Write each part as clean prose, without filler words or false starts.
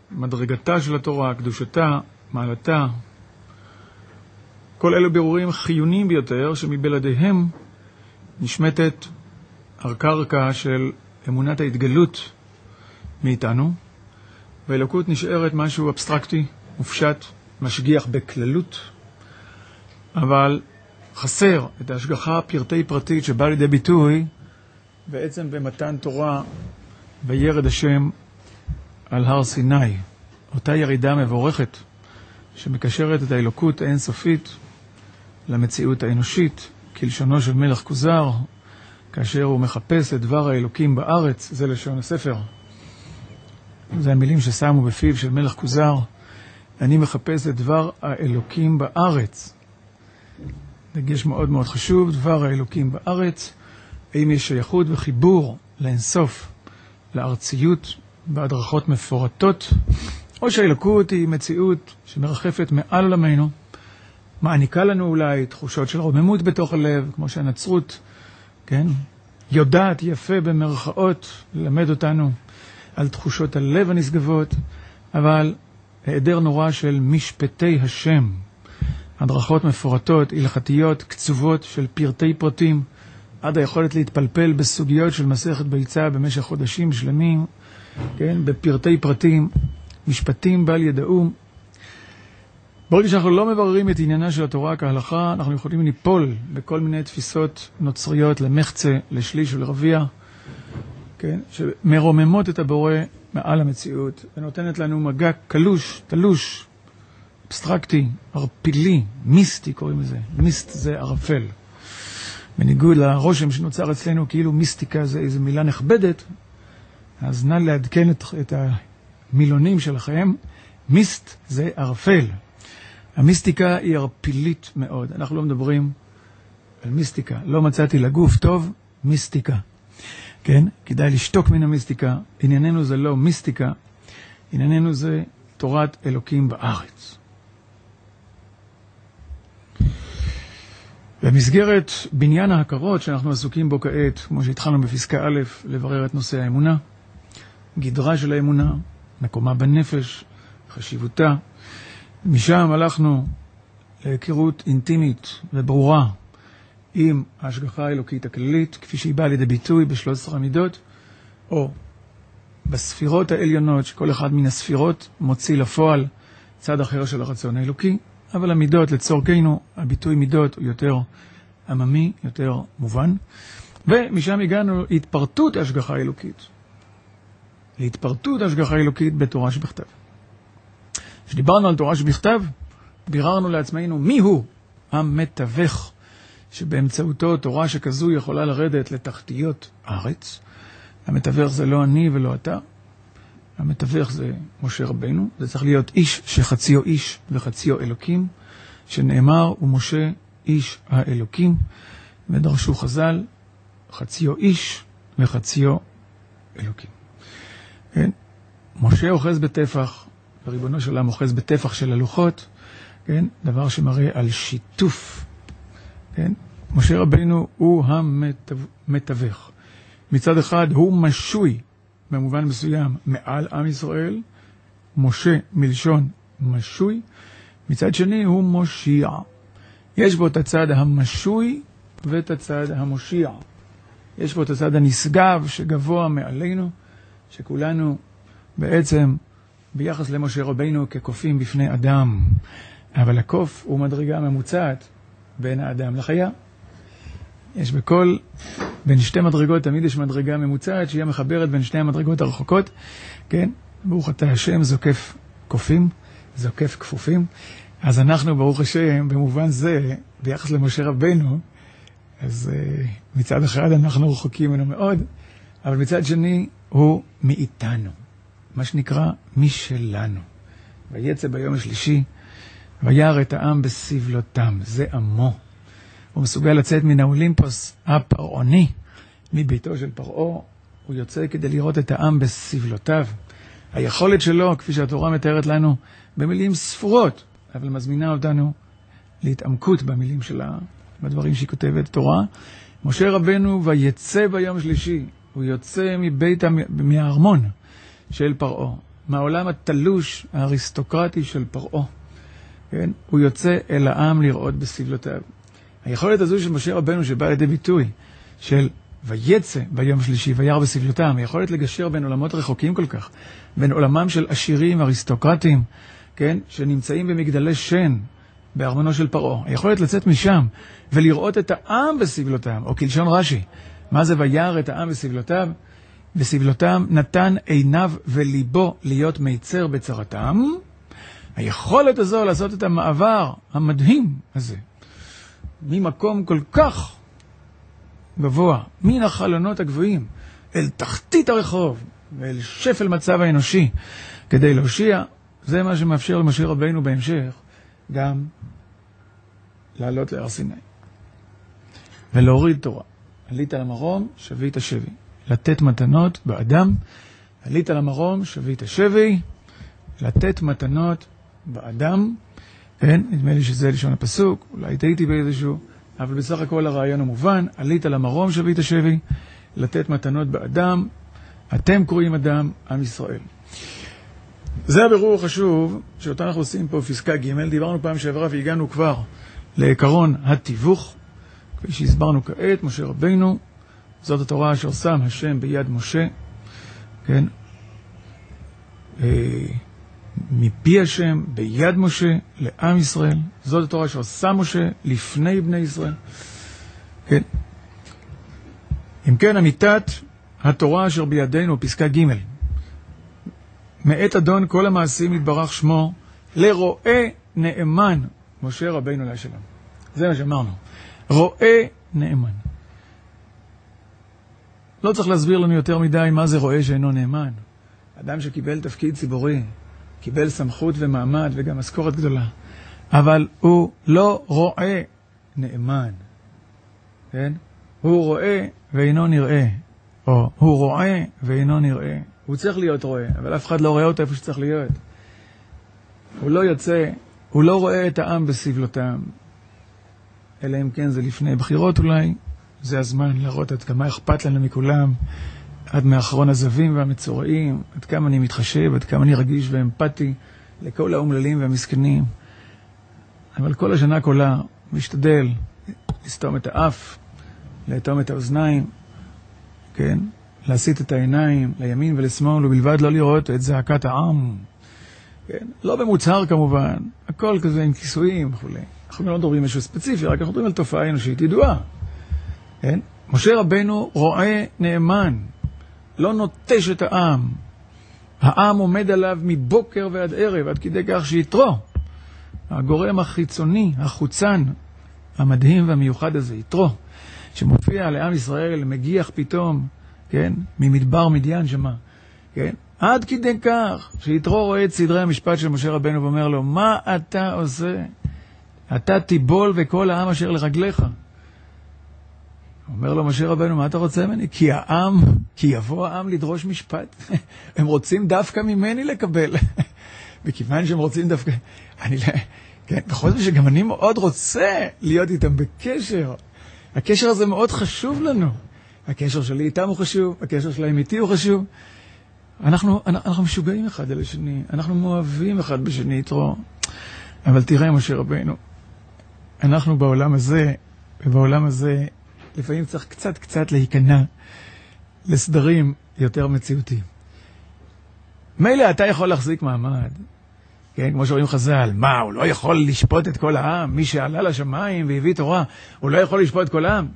מדרגתה של התורה, קדושתה, מעלתה, כל אלו בירורים חיוניים ביותר שמבלעדיהם נשמטת הקרקע של אמונת ההתגלות מאיתנו, והאלוקות נשארת משהו אבסטרקטי, מופשט, משגיח בכללות, אבל חסר את ההשגחה הפרטי פרטית שבאה לידי ביטוי בעצם במתן תורה וירד השם על הר סיני, אותה ירידה מבורכת שמקשרת את האלוקות האינסופית למציאות האנושית, כלשונו של מלך כוזר, כאשר הוא מחפש את דבר האלוקים בארץ, זה לשון הספר. זה המילים ששמו בפיו של מלך כוזר, אני מחפש את דבר האלוקים בארץ. דגש מאוד מאוד חשוב, דבר האלוקים בארץ, האם יש שייכות וחיבור לאינסוף, לארציות, בהדרכות מפורטות, או שהאלוקות היא מציאות שמרחפת מעל עולמנו, מעניקה לנו אולי תחושות של רוממות בתוך הלב, כמו שהנצרות, כן, יודעת יפה במרכאות ללמד אותנו על תחושות הלב הנשגבות, אבל היעדר נורא של משפטי השם, הדרכות מפורטות, הלכתיות, קצובות של פרטי פרטים, עד היכולת להתפלפל בסוגיות של מסכת ביצה במשך חודשים שלמים, כן, בפרטי פרטים, משפטים בל ידעו. ברגע שאנחנו לא מבררים את עניינה של התורה כהלכה, אנחנו יכולים ליפול בכל מיני תפיסות נוצריות למחצה, לשליש ולרביע, כן, שמרוממות את הבורא מעל המציאות, ונותנת לנו מגע קלוש, תלוש, אבסטרקטי, ערפילי, מיסטי קוראים לזה. מיסט זה ערפל. בניגוד לרושם שנוצר אצלנו כאילו מיסטיקה זה איזו מילה נכבדת, אז נא לעדכן את המילונים שלכם. מיסט זה ערפל. המיסטיקה היא ערפילית מאוד. אנחנו לא מדברים על מיסטיקה. לא מצאתי לגוף טוב, מיסטיקה. כן? כדאי לשתוק מן המיסטיקה. ענייננו זה לא מיסטיקה. ענייננו זה תורת אלוקים בארץ. במסגרת בניין ההכרות שאנחנו עסוקים בו כעת, כמו שהתחלנו בפסקה א', לברר את נושא האמונה, גדרה של האמונה, מקומה בנפש, חשיבותה. משם הלכנו להיכרות אינטימית וברורה עם ההשגחה האלוקית הכללית, כפי שהיא באה לידי ביטוי ב13 המידות, או בספירות העליונות, שכל אחד מן הספירות מוציא לפועל צד אחר של הרצון האלוקי, אבל המידות לצורכנו, הביטוי מידות הוא יותר עממי, יותר מובן, ומשם הגענו להתפרטות ההשגחה האלוקית. להתפרטות ההשגחה האלוקית בתורה שבכתב. כשדיברנו על תורה שבכתב, ביררנו לעצמנו מיהו המתווך, שבאמצעותו תורה שכזו יכולה לרדת לתחתיות הארץ. המתווך זה לא אני ולא אתה. המתווך זה משה רבנו. זה צריך להיות איש שחציו איש וחציו אלוקים, שנאמר ומשה איש האלוקים, ודרשו חז"ל חציו איש וחציו אלוקים. כן? משה אוחז בטפח, וריבונו של עולם אוחז בטפח של הלוחות, כן? דבר שמראה על שיתוף. כן? משה רבנו הוא המתווך. מצד אחד הוא משוי, במובן מסוים, מעל עם ישראל, משה מלשון משוי, מצד שני הוא מושיע. יש בו את הצד המשוי ואת הצד המושיע. יש בו את הצד הנשגב שגבוה מעלינו, שכולנו בעצם ביחס למשה רבינו כקופים בפני אדם. אבל הקוף הוא מדרגה ממוצעת בין האדם לחיה. יש בין שתי מדרגות תמיד יש מדרגה ממוצעת שהיא מחברת בין שתי המדרגות הרחוקות. כן? ברוך אתה השם זוקף קופים, זוקף כפופים. אז אנחנו ברוך השם במובן זה ביחס למשה רבינו, אז מצד אחד אנחנו רחוקים ממנו מאוד, אבל מצד שני הוא מאיתנו, מה שנקרא משלנו. ויצא ביום השלישי וירא את העם בסבלותם, זה עמו. הוא מסוגל לצאת מן האולימפוס הפרעוני, מביתו של פרעה, הוא יוצא כדי לראות את העם בסבלותיו. היכולת שלו, כפי שהתורה מתארת לנו, במילים ספורות, אבל מזמינה אותנו להתעמקות במילים שלה, בדברים שהיא כותבת תורה. משה רבנו ויצא ביום שלישי, הוא יוצא מהארמון של פרעה, מהעולם התלוש האריסטוקרטי של פרעה. כן? הוא יוצא אל העם לראות בסבלותיו. היכולת הזו של משה רבנו שבא לידי ביטוי של ויצא ביום שלישי וירא בסבלותם, היכולת לגשר בין עולמות רחוקים כל כך, בין עולמם של עשירים אריסטוקרטים, כן? שנמצאים במגדלי שן, בארמונו של פרעה. היכולת לצאת משם ולראות את העם בסבלותם, או כלשון רש"י, מה זה וירא את העם בסבלותיו? בסבלותם נתן עיניו וליבו להיות מיצר בצרתם. היכולת הזו לעשות את המעבר המדהים הזה, ממקום כל כך גבוה, מן החלונות הגבוהים, אל תחתית הרחוב, ואל שפל מצב האנושי, כדי להושיע, זה מה שמאפשר למשה רבינו בהמשך, גם לעלות להר סיני. ולהוריד תורה. עלית למרום, שבית השבי. לתת מתנות באדם, עלית למרום, שבית השבי, לתת מתנות באדם. כן, נדמה לי שזה לשון הפסוק, אולי טעיתי באיזשהו, אבל בסך הכל הרעיון המובן, עלית למרום, שבית השבי, לתת מתנות באדם, אתם קוראים אדם, עם ישראל. זה הבירור החשוב שאותו אנחנו עושים פה פסקה ג'. דיברנו פעם שעברה והגענו כבר לעקרון התיווך, כפי שהסברנו כעת, משה רבינו, זאת התורה אשר שם השם ביד משה, כן? מפי השם ביד משה לעם ישראל, זאת התורה אשר שם משה לפני בני ישראל, כן? אם כן, אמיתת התורה אשר בידינו, פסקה ג', מאת אדון כל המעשים יתברך שמו, לרואה נאמן משה רבינו להשלם. זה מה שאמרנו. רואה נאמן. לא צריך להסביר לנו יותר מדי מה זה רואה שאינו נאמן. אדם שקיבל תפקיד ציבורי, קיבל סמכות ומעמד וגם משכורת גדולה, אבל הוא לא רואה נאמן. כן? הוא רואה ואינו נראה, או הוא רואה ואינו נראה. הוא צריך להיות רואה, אבל אף אחד לא רואה אותו איפה שצריך להיות. הוא לא יוצא, הוא לא רואה את העם בסבלותם, אלא אם כן זה לפני בחירות אולי, זה הזמן להראות עד כמה אכפת לנו מכולם, עד מאחרון הזווים והמצורעים, עד כמה אני מתחשב, עד כמה אני רגיש ואמפתי לכל האומללים והמסכנים. אבל כל השנה כולה משתדל לסתום את האף, לאטום את האוזניים, כן? להסיט את העיניים לימין ולשמאל, ובלבד לא לראות את זעקת העם. כן? לא במוצהר כמובן, הכל כזה עם כיסויים וכו'. אנחנו לא מדברים משהו ספציפי, רק אנחנו מדברים על תופעה אנושית ידועה. כן? משה רבנו רואה נאמן, לא נוטש את העם. העם עומד עליו מבוקר ועד ערב, עד כדי כך שיתרו. הגורם החיצוני, החוצן, המדהים והמיוחד הזה, יתרו, שמופיע לעם ישראל, מגיח פתאום, כן? ממדבר מדיין שמה, כן? עד כדי כך שיתרו רואה את סדרי המשפט של משה רבנו ואומר לו, מה אתה עושה? אתה תיבול וכל העם אשר לרגליך. אומר לו משה רבנו, מה אתה רוצה ממני? כי יבוא העם לדרוש משפט. הם רוצים דווקא ממני לקבל. וכיוון שהם רוצים דווקא, כן, בכל זאת שגם אני מאוד רוצה להיות איתם בקשר. הקשר הזה מאוד חשוב לנו. הקשר שלי איתם הוא חשוב, הקשר שלהם איתי הוא חשוב. אנחנו משוגעים אחד על השני, אנחנו מאוהבים אחד בשני יתרו. אבל תראה משה רבנו, אנחנו בעולם הזה, ובעולם הזה לפעמים צריך קצת להיכנע לסדרים יותר מציאותיים. מילא אתה יכול להחזיק מעמד, כן, כמו שאומרים חז"ל, מה, הוא לא יכול לשפוט את כל העם? מי שעלה לשמיים והביא תורה, הוא לא יכול לשפוט את כל העם?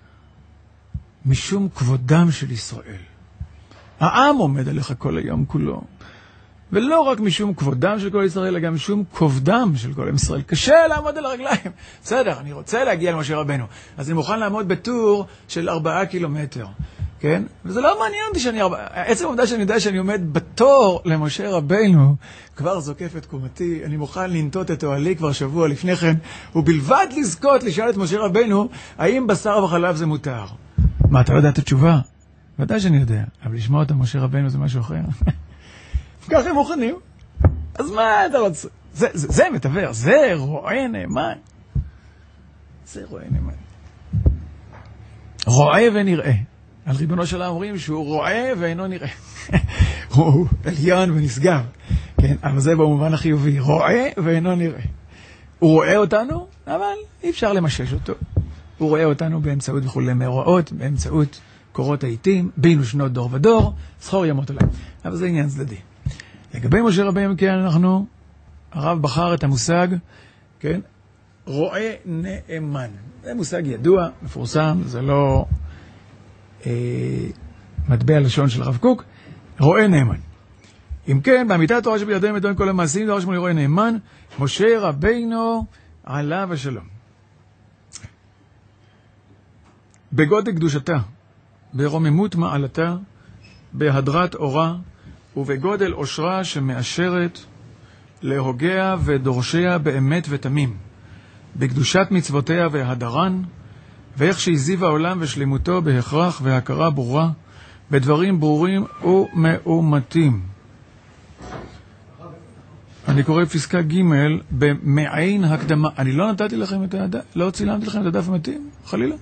משום כבודם של ישראל. העם עומד עליך כל היום כולו. ולא רק משום כבודם של כל ישראל, אלא גם משום כובדם של כל עם ישראל. קשה לעמוד על הרגליים. בסדר, אני רוצה להגיע למשה רבנו. אז אני מוכן לעמוד בטור של 4 קילומטר. כן? וזה לא מעניין אותי עצם העובדה שאני יודע שאני עומד בתור למשה רבנו, כבר זוקף את קומתי, אני מוכן לנטות את אוהלי כבר שבוע לפני כן, ובלבד לזכות לשאול את משה רבנו, האם בשר וחלב זה מותר? מה, אתה לא יודע את התשובה? ודאי שאני יודע, אבל לשמוע אותה משה רבנו זה משהו אחר. ככה הם מוכנים. אז מה אתה רוצה? זה מתעבר, זה רואה נאמן. זה רואה נאמן. רואה ונראה. על ריבונו של אומרים שהוא רואה ואינו נראה. הוא עליון ונשגב, כן? אבל זה במובן החיובי, רואה ואינו נראה. הוא רואה אותנו, אבל אי אפשר למשש אותו. הוא רואה אותנו באמצעות וכולי מאורעות, באמצעות קורות העיתים, בינו שנות דור ודור, זכור ימות עליי. אבל זה עניין צדדי. לגבי משה רבינו, כן, הרב בחר את המושג, כן, רואה נאמן. זה מושג ידוע, מפורסם, זה לא מטבע לשון של הרב קוק, רואה נאמן. אם כן, באמיתת התורה שבידיהם מדועים כל המעשים, דבר שמולי רואה נאמן, משה רבינו עליו השלום. בגודל קדושתה, ברוממות מעלתה, בהדרת אורה, ובגודל אושרה שמאשרת להוגע ודורשיה באמת ותמים, בקדושת מצוותיה והדרן, ואיך שהזיב העולם ושלימותו בהכרח והכרה ברורה, בדברים ברורים ומאומתים. אני קורא פסקה ג' במעין הקדמה. אני לא נתתי לכם את הדף, לא צילמתי לכם את הדף המתאים, חלילה.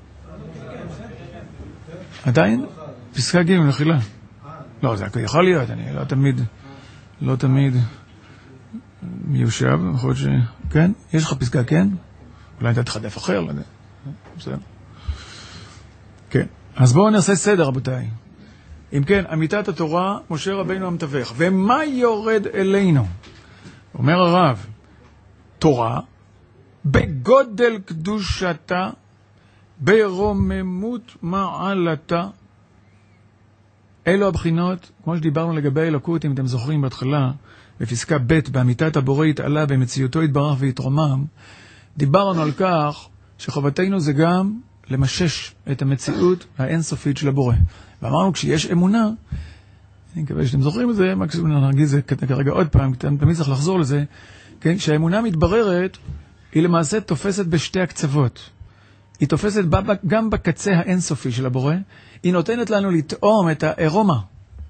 עדיין? פסקה ג' מחילה. לא, זה יכול להיות, אני לא תמיד מיושב, יכול להיות כן? יש לך פסקה, כן? אולי נתת לך דף אחר, לא יודע. בסדר. כן. אז בואו נעשה סדר, רבותיי. אם כן, אמיתת התורה, משה רבינו המתווך. ומה יורד אלינו? אומר הרב, תורה, בגודל קדושתה, ברוממות מעלתה. אלו הבחינות, כמו שדיברנו לגבי אלוקות, אם אתם זוכרים בהתחלה, בפסקה ב' באמיתת הבורא התעלה במציאותו יתברך ויתרומם, דיברנו על כך שחובתנו זה גם למשש את המציאות האינסופית של הבורא. ואמרנו, כשיש אמונה, אני מקווה שאתם זוכרים את זה, מקסימום נרגיל זה כרגע עוד פעם, תמיד צריך לחזור לזה, כן? שהאמונה מתבררת, היא למעשה תופסת בשתי הקצוות. היא תופסת גם בקצה האינסופי של הבורא, היא נותנת לנו לטעום את הארומה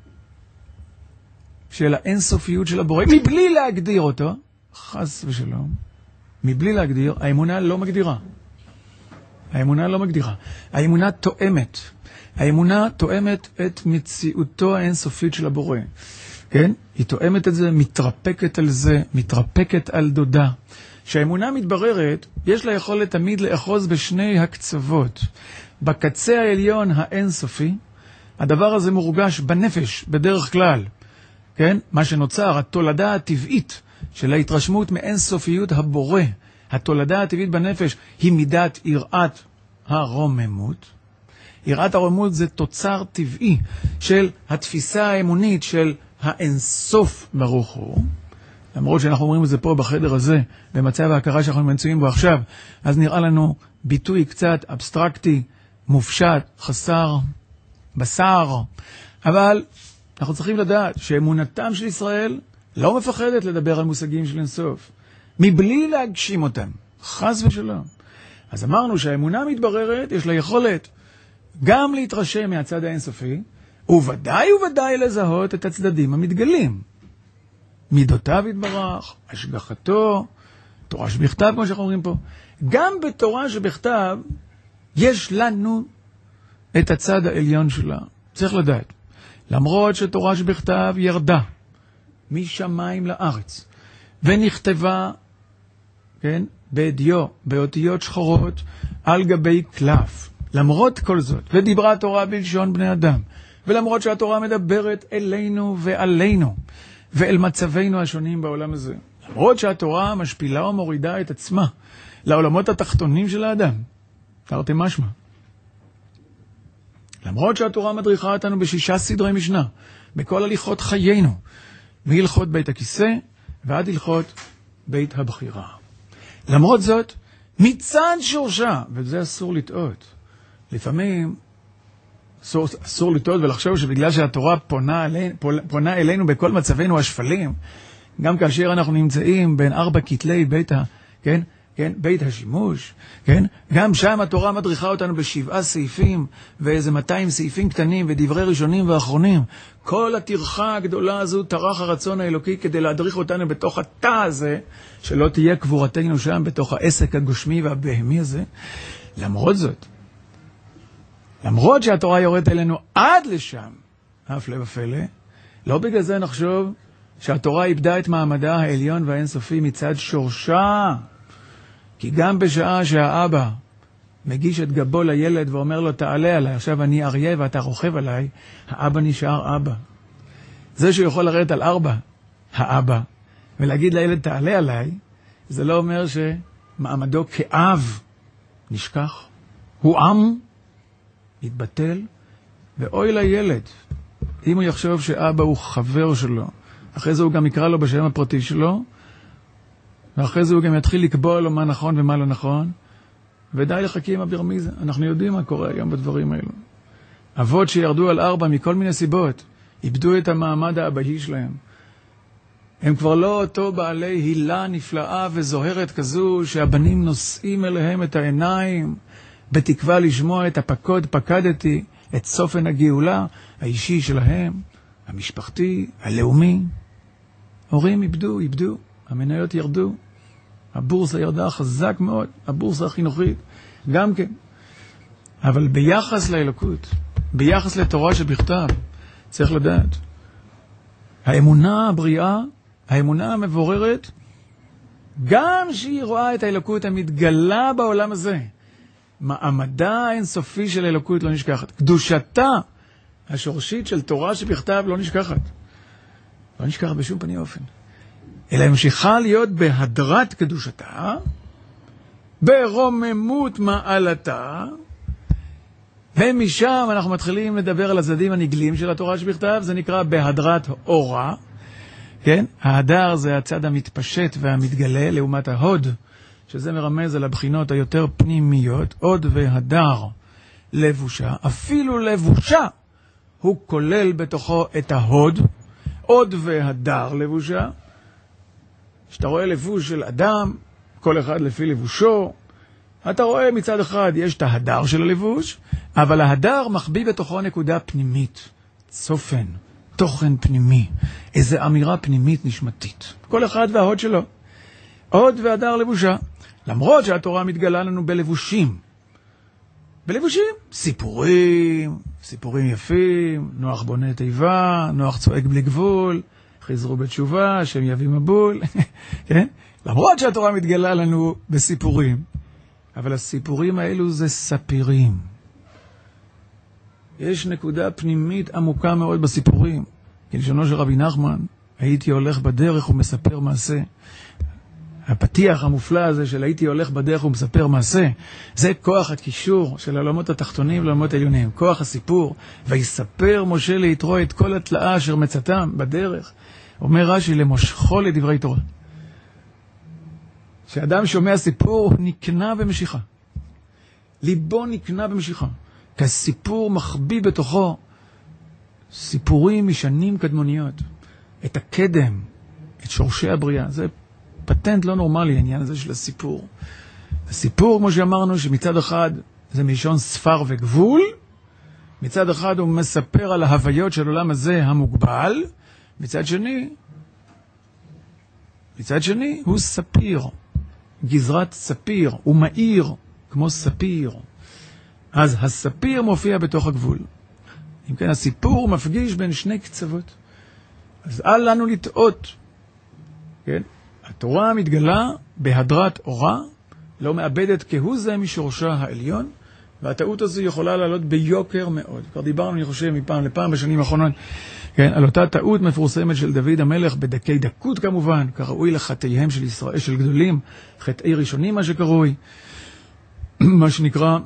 של האינסופיות של הבורא, מבלי להגדיר אותו, חס ושלום, מבלי להגדיר, האמונה לא מגדירה. האמונה לא מגדירה. האמונה תואמת. האמונה תואמת את מציאותו האינסופית של הבורא. כן? היא תואמת את זה, מתרפקת על זה, מתרפקת על דודה. שהאמונה מתבררת, יש לה יכולת תמיד לאחוז בשני הקצוות. בקצה העליון האינסופי, הדבר הזה מורגש בנפש, בדרך כלל. כן? מה שנוצר, התולדה הטבעית של ההתרשמות מאינסופיות הבורא, התולדה הטבעית בנפש היא מידת יראת הרוממות. יראת הרוממות זה תוצר טבעי של התפיסה האמונית של האינסוף ברוך הוא. למרות שאנחנו אומרים את זה פה בחדר הזה, במצב ההכרה שאנחנו מצויים בו עכשיו, אז נראה לנו ביטוי קצת אבסטרקטי, מופשט, חסר, בשר. אבל אנחנו צריכים לדעת שאמונתם של ישראל לא מפחדת לדבר על מושגים של אינסוף, מבלי להגשים אותם, חס ושלום. אז אמרנו שהאמונה מתבררת, יש לה יכולת גם להתרשם מהצד האינסופי, וודאי לזהות את הצדדים המתגלים. מידותיו יתברך, השגחתו, תורה שבכתב, כמו שאנחנו אומרים פה. גם בתורה שבכתב, יש לנו את הצד העליון שלה. צריך לדעת. למרות שתורה שבכתב ירדה משמיים לארץ, ונכתבה, כן, בדיו, באותיות שחורות, על גבי קלף. למרות כל זאת, ודיברה התורה בלשון בני אדם, ולמרות שהתורה מדברת אלינו ועלינו, ואל מצבינו השונים בעולם הזה, למרות שהתורה משפילה ומורידה את עצמה לעולמות התחתונים של האדם, תרתי משמע. למרות שהתורה מדריכה אותנו בשישה סדרי משנה, בכל הליכות חיינו, מהלכות בית הכיסא ועד הלכות בית הבחירה. למרות זאת, מצד שורשה, וזה אסור לטעות. לפעמים אסור לטעות ולחשוב שבגלל שהתורה פונה אלינו בכל מצבנו השפלים, גם כאשר אנחנו נמצאים בין 4 כתלי בית, בית השימוש, כן? גם שם התורה מדריכה אותנו ב7 סעיפים, ואיזה 200 סעיפים קטנים, ודברי ראשונים ואחרונים. כל התרחה הגדולה הזו טרח הרצון האלוקי כדי להדריך אותנו בתוך התא הזה, שלא תהיה קבורתנו שם, בתוך העסק הגושמי והבהמי הזה. למרות זאת, למרות שהתורה יורדת אלינו עד לשם, הפלא ופלא, לא בגלל זה נחשוב שהתורה איבדה את מעמדה העליון והאינסופי מצד שורשה. כי גם בשעה שהאבא מגיש את גבו לילד ואומר לו, תעלה עליי, עכשיו אני אריה ואתה רוכב עליי, האבא נשאר אבא. זה שהוא יכול לרדת על 4, האבא, ולהגיד לילד, תעלה עליי, זה לא אומר שמעמדו כאב נשכח. הוא עם, יתבטל, ואוי לילד, אם הוא יחשוב שאבא הוא חבר שלו, אחרי זה הוא גם יקרא לו בשם הפרטי שלו, ואחרי זה הוא גם יתחיל לקבוע לו מה נכון ומה לא נכון, ודי לחכים הברמיזה. אנחנו יודעים מה קורה היום בדברים האלו. אבות שירדו על 4 מכל מיני סיבות, איבדו את המעמד האבהי שלהם. הם כבר לא אותו בעלי הילה נפלאה וזוהרת כזו, שהבנים נושאים אליהם את העיניים, בתקווה לשמוע את הפקוד פקדתי, את סופן הגאולה האישי שלהם, המשפחתי, הלאומי. הורים איבדו, המניות ירדו, הבורסה ירדה חזק מאוד, הבורסה החינוכית, גם כן. אבל ביחס לאלוקות, ביחס לתורה שבכתב, צריך לדעת, האמונה הבריאה, האמונה המבוררת, גם שהיא רואה את האלוקות המתגלה בעולם הזה, מעמדה האינסופי של האלוקות לא נשכחת. קדושתה השורשית של תורה שבכתב לא נשכחת. לא נשכחת בשום פנים אופן. אלא המשיכה להיות בהדרת קדושתה, ברוממות מעלתה, ומשם אנחנו מתחילים לדבר על הצדדים הנגלים של התורה שבכתב, זה נקרא בהדרת אורה. כן? ההדר זה הצד המתפשט והמתגלה לעומת ההוד, שזה מרמז על הבחינות היותר פנימיות. עוד והדר לבושה, אפילו לבושה הוא כולל בתוכו את ההוד. עוד והדר לבושה, שאתה רואה לבוש של אדם, כל אחד לפי לבושו, אתה רואה מצד אחד יש את ההדר של הלבוש, אבל ההדר מחביא בתוכו נקודה פנימית, צופן, תוכן פנימי, איזו אמירה פנימית נשמתית. כל אחד וההוד שלו. עוד והדר לבושה, למרות שהתורה מתגלה לנו בלבושים. בלבושים, סיפורים יפים, נוח בונה תיבה, נוח צועק בלי גבול, חזרו בתשובה, השם יביא מבול, כן? למרות שהתורה מתגלה לנו בסיפורים, אבל הסיפורים האלו זה ספירים. יש נקודה פנימית עמוקה מאוד בסיפורים. כלשונו של רבי נחמן, הייתי הולך בדרך ומספר מעשה. הפתיח המופלא הזה של הייתי הולך בדרך ומספר מעשה, זה כוח הקישור של העולמות התחתונים לעולמות העליונים, כוח הסיפור. ויספר משה ליתרו את כל התלאה אשר מצאתם בדרך. אומר רש"י, למושכו לדברי תורה. כשאדם שומע סיפור, הוא נקנה במשיכה. ליבו נקנה במשיכה. כי הסיפור מחביא בתוכו סיפורים משנים קדמוניות. את הקדם, את שורשי הבריאה. זה פטנט לא נורמלי, העניין הזה של הסיפור. הסיפור, כמו שאמרנו, שמצד אחד זה מלשון ספר וגבול, מצד אחד הוא מספר על ההוויות של עולם הזה המוגבל, מצד שני הוא ספיר, גזרת ספיר, הוא מאיר כמו ספיר. אז הספיר מופיע בתוך הגבול. אם כן, הסיפור מפגיש בין שני קצוות. אז אל לנו לטעות. כן? התורה מתגלה בהדרת אורה, לא מאבדת כהוא זה משורשה העליון, והטעות הזו יכולה לעלות ביוקר מאוד. כבר דיברנו, אני חושב, מפעם לפעם בשנים האחרונות, כן, על אותה טעות מפורסמת של דוד המלך, בדקי דקות כמובן, כראוי לחטאיהם של ישראל, של גדולים, חטאי ראשונים מה שקרוי, מה שנקרא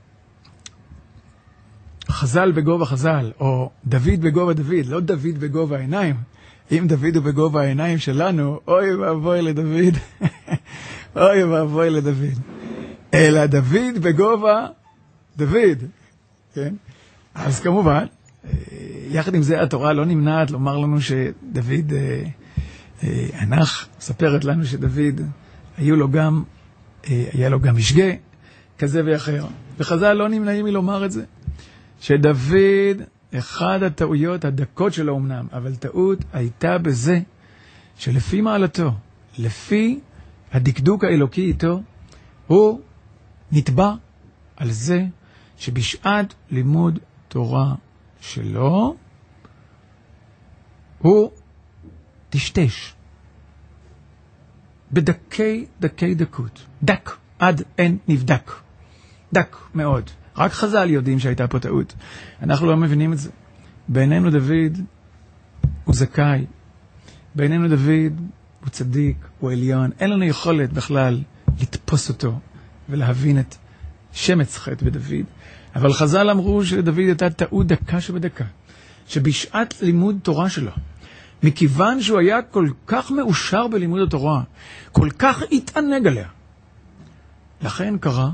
חז"ל בגובה חז"ל, או דוד בגובה דוד, לא דוד בגובה העיניים. אם דוד הוא בגובה העיניים שלנו, אוי ואבוי לדוד, אוי ואבוי לדוד. אלא דוד בגובה דוד, כן? אז כמובן, יחד עם זה התורה לא נמנעת לומר לנו שדוד הנח, מספרת לנו שדוד היה לו גם משגה כזה ואחר. וחז"ל לא נמנעים מלומר את זה. שדוד, אחד הטעויות הדקות שלו אמנם, אבל טעות הייתה בזה שלפי מעלתו, לפי הדקדוק האלוקי איתו, הוא נתבע על זה שבשעת לימוד תורה שלו, הוא תשתש. בדקי דקות. דק עד אין נבדק. דק מאוד. רק חז"ל יודעים שהייתה פה טעות. אנחנו לא מבינים את זה. בעינינו דוד הוא זכאי. בעינינו דוד הוא צדיק, הוא עליון. אין לנו יכולת בכלל לתפוס אותו ולהבין את שמץ חטא בדוד. אבל חז"ל אמרו שלדוד הייתה טעות דקה שבדקה. שבשעת לימוד תורה שלו, מכיוון שהוא היה כל כך מאושר בלימוד התורה, כל כך התענג עליה, לכן קרה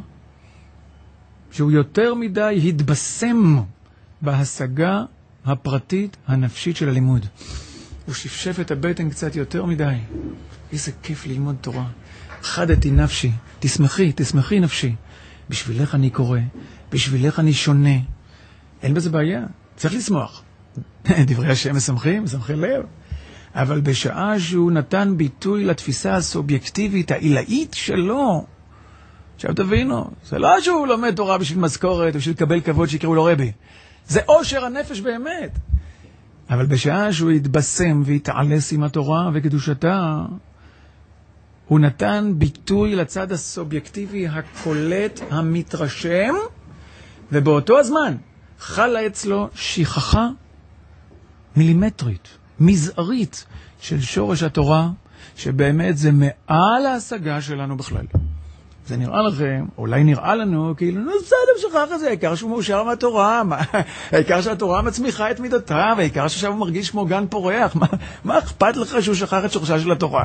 שהוא יותר מדי התבשם בהשגה הפרטית הנפשית של הלימוד. הוא שפשף את הבטן קצת יותר מדי. איזה כיף ללמוד תורה. חדתי נפשי, תשמחי נפשי. בשבילך אני קורא, בשבילך אני שונה. אין בזה בעיה, צריך לשמוח. דברי השם משמחים לב. אבל בשעה שהוא נתן ביטוי לתפיסה הסובייקטיבית, העילאית שלו, עכשיו תבינו, זה לא שהוא לומד תורה בשביל משכורת, בשביל לקבל כבוד שיקראו לו רבי. זה אושר הנפש באמת. אבל בשעה שהוא התבשם והתעלס עם התורה וקדושתה, הוא נתן ביטוי לצד הסובייקטיבי הקולט, המתרשם, ובאותו הזמן חלה אצלו שכחה מילימטרית, מזערית של שורש התורה, שבאמת זה מעל ההשגה שלנו בכלל. זה נראה לכם, אולי נראה לנו, כאילו, בסדר, שכח את זה, העיקר שהוא מאושר מהתורה, העיקר שהתורה מצמיחה את מידותיו, העיקר שעכשיו הוא מרגיש כמו גן פורח, מה אכפת לך שהוא שכח את שורשה של התורה?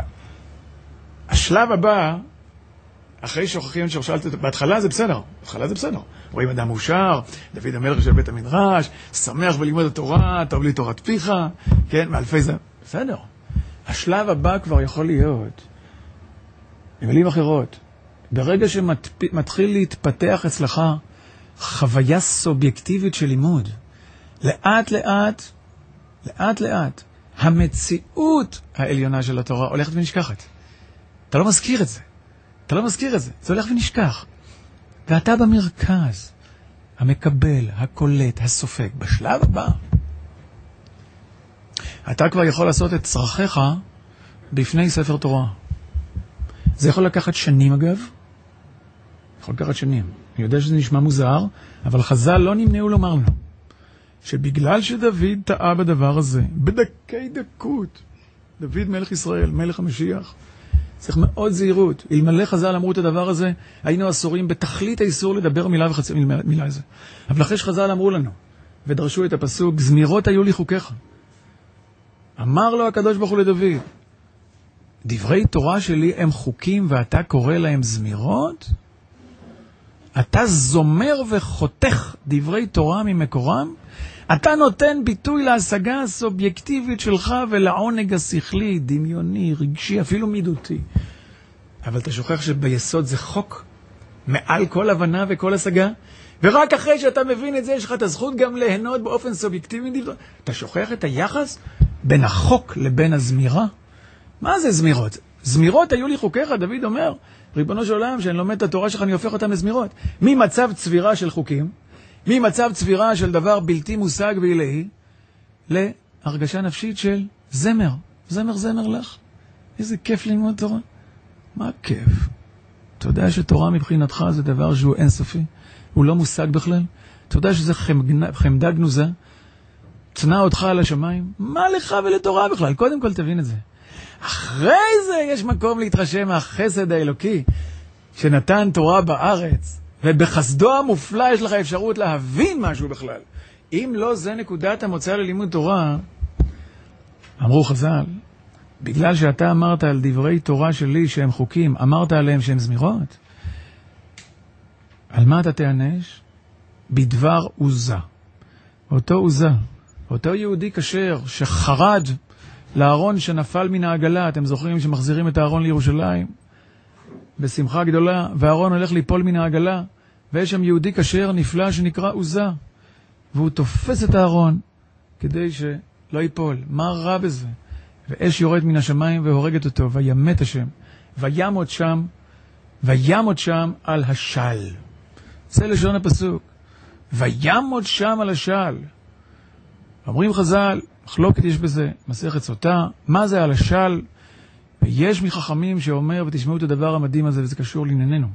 השלב הבא, אחרי שוכחים את שורשה, בהתחלה זה בסדר, רואים אדם מאושר, דוד המלך של בית המדרש, שמח בלימוד התורה, טוב לי תורת פיך, כן, מאלפי זה, בסדר. השלב הבא כבר יכול להיות, במילים אחרות, ברגע שמתחיל להתפתח אצלך חוויה סובייקטיבית של לימוד, לאט לאט, המציאות העליונה של התורה הולכת ונשכחת. אתה לא מזכיר את זה. זה הולך ונשכח. ואתה במרכז, המקבל, הקולט, הסופג. בשלב הבא, אתה כבר יכול לעשות את צרכיך בפני ספר תורה. זה יכול לקחת שנים אגב. אני יודע שזה נשמע מוזר, אבל חז"ל לא נמנעו לומר לנו, שבגלל שדוד טעה בדבר הזה, בדקי דקות, דוד מלך ישראל, מלך המשיח, צריך מאוד זהירות. אלמלא חז"ל אמרו את הדבר הזה, היינו אסורים בתכלית האיסור לדבר מילה וחצי מילה הזה. אבל אחרי שחז"ל אמרו לנו, ודרשו את הפסוק, זמירות היו לי חוקיך. אמר לו הקדוש ברוך הוא לדוד, דברי תורה שלי הם חוקים ואתה קורא להם זמירות? אתה זומר וחותך דברי תורה ממקורם? אתה נותן ביטוי להשגה הסובייקטיבית שלך ולעונג השכלי, דמיוני, רגשי, אפילו מידותי. אבל אתה שוכח שביסוד זה חוק, מעל כל הבנה וכל השגה, ורק אחרי שאתה מבין את זה, יש לך את הזכות גם ליהנות באופן סובייקטיבי. אתה שוכח את היחס בין החוק לבין הזמירה? מה זה זמירות? זמירות היו לי חוקיך, דוד אומר, ריבונו של עולם, שאני לומד את התורה שלך, אני הופך אותם לזמירות. ממצב צבירה של חוקים, ממצב צבירה של דבר בלתי מושג ואלוהי, להרגשה נפשית של זמר. זמר לך. איזה כיף ללמוד תורה. מה כיף? אתה יודע שתורה מבחינתך זה דבר שהוא אינסופי? הוא לא מושג בכלל? אתה יודע שזה חמדה גנוזה? צנע אותך על השמיים? מה לך ולתורה בכלל? קודם כל תבין את זה. אחרי זה יש מקום להתרשם מהחסד האלוקי שנתן תורה בארץ, ובחסדו המופלא יש לך אפשרות להבין משהו בכלל. אם לא זה נקודת המוצא ללימוד תורה, אמרו חז"ל, בגלל שאתה אמרת על דברי תורה שלי שהם חוקים, אמרת עליהם שהם זמירות, על מה אתה תענש? בדבר עוזה. אותו יהודי כשר שחרד לארון שנפל מן העגלה, אתם זוכרים שמחזירים את הארון לירושלים בשמחה גדולה, והארון הולך ליפול מן העגלה, ויש שם יהודי כשר נפלא שנקרא עוזה, והוא תופס את הארון כדי שלא ייפול. מה רע בזה? ואש יורד מן השמיים והורגת אותו, וימת השם, וימות שם על השל. זה לשון הפסוק, וימות שם על השל. אומרים חז"ל, מחלוקת יש בזה, מסכת סוטה, מה זה הלשל? ויש מחכמים שאומר, ותשמעו את הדבר המדהים הזה, וזה קשור לענייננו.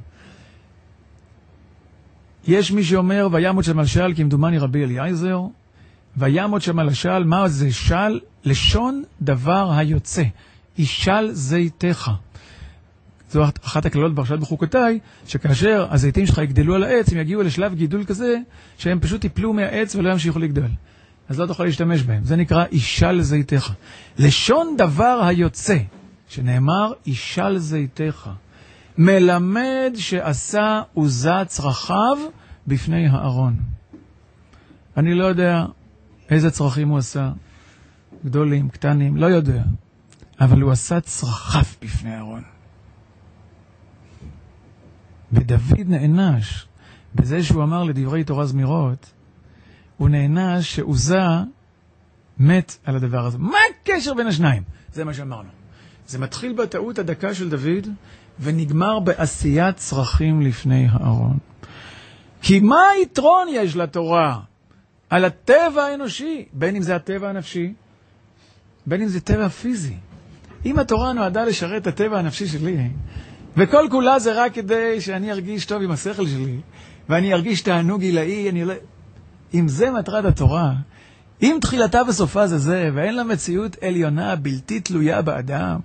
יש מי שאומר, וימות שם הלשל, כמדומני רבי אליעזר, וימות שם הלשל, מה זה של? לשון דבר היוצא, ישל זיתך. זו אחת הכללות בפרשת בחוקותיי, שכאשר הזיתים שלך יגדלו על העץ, הם יגיעו לשלב גידול כזה, שהם פשוט יפלו מהעץ ולא ימשיכו לגדול. אז לא תוכל להשתמש בהם. זה נקרא ישל זיתך. לשון דבר היוצא, שנאמר ישל זיתך, מלמד שעשה עוזה צרכיו בפני הארון. אני לא יודע איזה צרכים הוא עשה, גדולים, קטנים, לא יודע. אבל הוא עשה צרכיו בפני הארון. ודוד נענש בזה שהוא אמר לדברי תורה זמירות, הוא נענש שעוזה מת על הדבר הזה. מה הקשר בין השניים? זה מה שאמרנו. זה מתחיל בטעות הדקה של דוד, ונגמר בעשיית צרכים לפני הארון. כי מה היתרון יש לתורה על הטבע האנושי? בין אם זה הטבע הנפשי, בין אם זה טבע פיזי. אם התורה נועדה לשרת את הטבע הנפשי שלי, וכל כולה זה רק כדי שאני ארגיש טוב עם השכל שלי, ואני ארגיש תענוג עילאי, אם זה מטרת התורה, אם תחילתה וסופה זה, ואין לה מציאות עליונה בלתי תלויה באדם,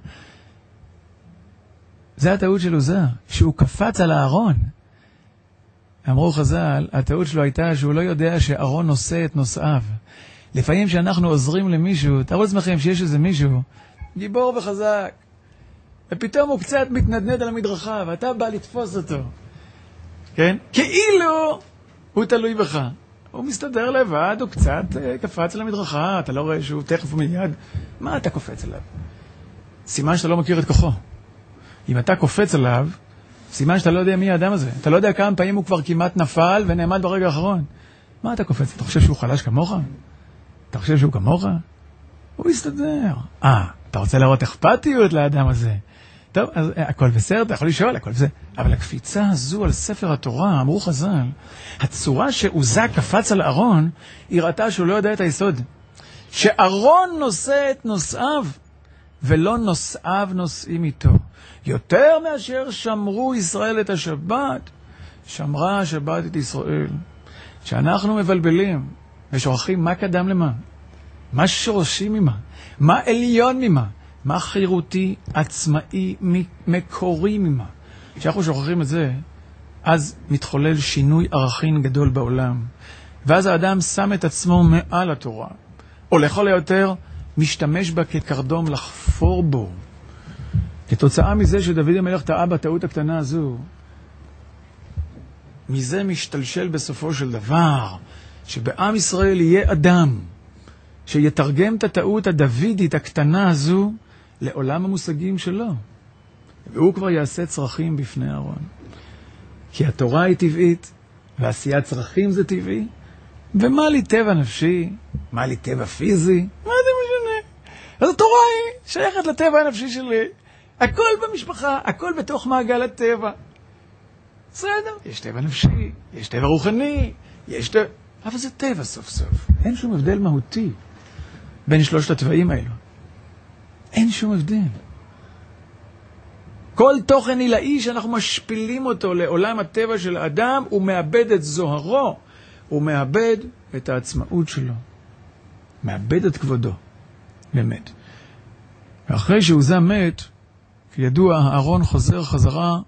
זה הטעות של עוזה, שהוא קפץ על הארון. אמרו חז"ל, הטעות שלו הייתה שהוא לא יודע שארון נושא את נושאיו. לפעמים שאנחנו עוזרים למישהו, תראו לעצמכם שיש איזה מישהו, גיבור וחזק, ופתאום הוא קצת מתנדנד על המדרכה, ואתה בא לתפוס אותו. כן? כאילו הוא תלוי בך. הוא מסתדר לבד, הוא קצת קפץ על המדרכה, אתה לא רואה שהוא תכף ומיד. מה אתה קופץ עליו? סימן שאתה לא מכיר את כוחו. אם אתה קופץ עליו, סימן שאתה לא יודע מי האדם הזה. אתה לא יודע כמה פעמים הוא כבר כמעט נפל ונעמד ברגע האחרון. מה אתה קופץ? אתה חושב שהוא חלש כמוך? אתה חושב שהוא כמוך? הוא יסתדר. אתה רוצה לראות אכפתיות לאדם הזה? טוב, אז הכל בסדר, אתה יכול לשאול, הכל בסדר. אבל הקפיצה הזו על ספר התורה, אמרו חז"ל, הצורה שעוזה קפץ על ארון, היא ראתה שהוא לא יודע את היסוד. שארון נושא את נושאיו, ולא נושאיו נושאים איתו. יותר מאשר שמרו ישראל את השבת, שמרה השבת את ישראל. שאנחנו מבלבלים ושוכחים מה קדם למה, מה שורשי ממה, מה עליון ממה, מה חירותי, עצמאי, מקורי ממה. כשאנחנו שוכחים את זה, אז מתחולל שינוי ערכים גדול בעולם. ואז האדם שם את עצמו מעל התורה, או לכל היותר משתמש בה כקרדום לחפור בו. כתוצאה מזה שדוד המלך טעה בטעות הקטנה הזו, מזה משתלשל בסופו של דבר, שבעם ישראל יהיה אדם שיתרגם את הטעות הדוידית הקטנה הזו לעולם המושגים שלו. והוא כבר יעשה צרכים בפני ארון. כי התורה היא טבעית, ועשיית צרכים זה טבעי, ומה לי טבע נפשי? מה לי טבע פיזי? מה זה משנה? אז התורה היא שייכת לטבע הנפשי שלי. הכל במשפחה, הכל בתוך מעגל הטבע. בסדר, יש טבע נפשי, יש טבע רוחני, יש טבע... אבל זה טבע סוף סוף. אין שום הבדל מהותי בין שלושת הטבעים האלו. אין שום הבדל. כל תוכן עילאי שאנחנו משפילים אותו לעולם הטבע של האדם, הוא מאבד את זוהרו, הוא מאבד את העצמאות שלו. מאבד את כבודו. באמת. ואחרי שעוזה מת, כידוע, הארון חוזר חזרה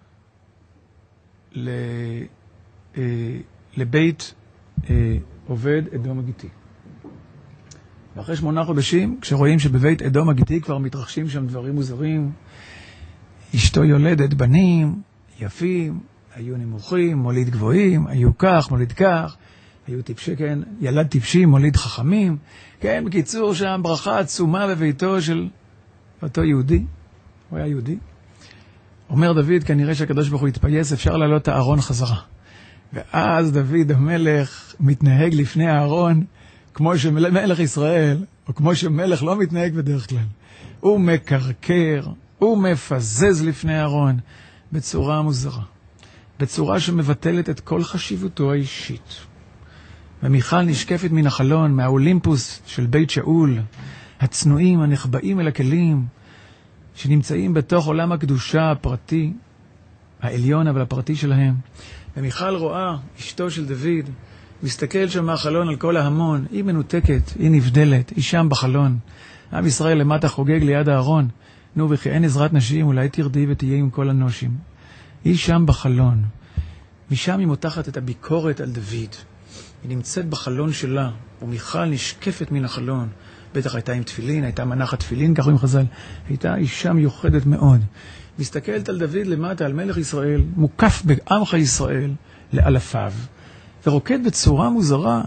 לבית עובד אדום הגיתי. ואחרי 8 חודשים, כשרואים שבבית אדום הגיתי כבר מתרחשים שם דברים מוזרים, אשתו יולדת בנים יפים, היו נמוכים, מוליד גבוהים, היו כך, מוליד כך, היו טיפשי, כן, ילד טיפשים, מוליד חכמים, כן, בקיצור שם ברכה עצומה בביתו של אותו יהודי, הוא היה יהודי. אומר דוד, כנראה שהקדוש ברוך הוא התפייס, אפשר לעלות את הארון חזרה. ואז דוד המלך מתנהג לפני הארון, כמו שמלך ישראל, או כמו שמלך לא מתנהג בדרך כלל. הוא מקרקר, הוא מפזז לפני הארון, בצורה מוזרה. בצורה שמבטלת את כל חשיבותו האישית. ומיכל נשקפת מן החלון, מהאולימפוס של בית שאול, הצנועים הנחבאים אל הכלים, שנמצאים בתוך עולם הקדושה הפרטי, העליון אבל הפרטי שלהם. ומיכל רואה, אשתו של דוד, מסתכל שם מהחלון על כל ההמון, היא מנותקת, היא נבדלת, היא שם בחלון. עם ישראל למטה חוגג ליד הארון, נו וכי אין עזרת נשים, אולי תרדי ותהיה עם כל הנושים. היא שם בחלון, משם היא מותחת את הביקורת על דוד. היא נמצאת בחלון שלה, ומיכל נשקפת מן החלון. בטח הייתה עם תפילין, הייתה מנחת תפילין, כך רואים חז"ל. הייתה אישה מיוחדת מאוד. מסתכלת על דוד למטה, על מלך ישראל, מוקף בעמך ישראל לאלפיו, ורוקד בצורה מוזרה,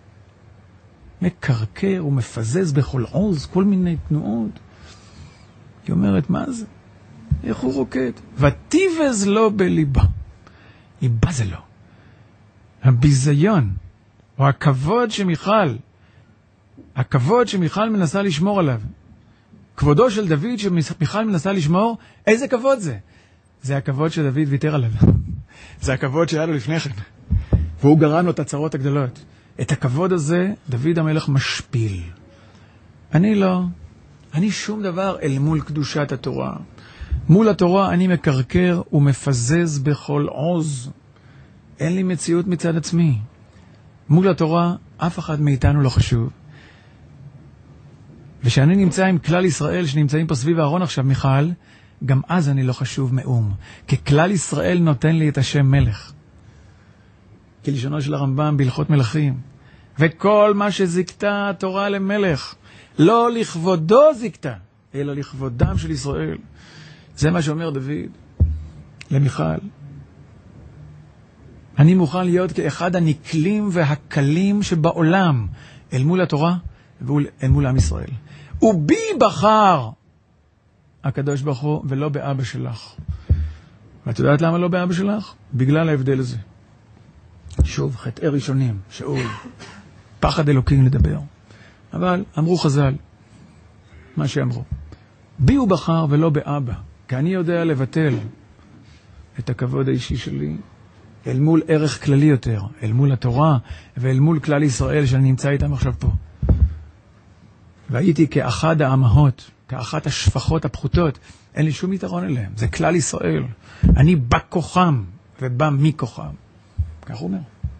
מקרקר ומפזז בכל עוז, כל מיני תנועות. היא אומרת, מה זה? איך הוא רוקד? ותיבז לו בליבה. היא בזה לו. הביזיון, או הכבוד שמיכל מנסה לשמור עליו. כבודו של דוד שמיכל מנסה לשמור, איזה כבוד זה? זה הכבוד שדוד ויתר עליו. זה הכבוד שהיה לו לפני כן. והוא גרם לו את הצרות הגדולות. את הכבוד הזה דוד המלך משפיל. אני לא. אני שום דבר אל מול קדושת התורה. מול התורה אני מקרקר ומפזז בכל עוז. אין לי מציאות מצד עצמי. מול התורה אף אחד מאיתנו לא חשוב. ושאני נמצא עם כלל ישראל שנמצאים פה סביב הארון עכשיו, מיכל, גם אז אני לא חשוב מאום. כי כלל ישראל נותן לי את השם מלך. כלשונו של הרמב"ם בהלכות מלכים. וכל מה שזיקתה התורה למלך, לא לכבודו זיקתה, אלא לכבודם של ישראל. זה מה שאומר דוד למיכל. אני מוכן להיות כאחד הנקלים והקלים שבעולם, אל מול התורה ואל מול עם ישראל. ובי בחר הקדוש ברוך הוא ולא באבא שלך. ואת יודעת למה לא באבא שלך? בגלל ההבדל הזה. שוב, חטאי ראשונים, שאול, פחד אלוקים לדבר. אבל אמרו חז"ל, מה שאמרו. בי הוא בחר ולא באבא, כי אני יודע לבטל את הכבוד האישי שלי אל מול ערך כללי יותר, אל מול התורה ואל מול כלל ישראל שאני נמצא איתם עכשיו פה. והייתי כאחד האמהות, כאחת השפחות הפחותות, אין לי שום יתרון אליהם, זה כלל ישראל. אני בא כוחם ובא מכוחם. כך הוא אומר.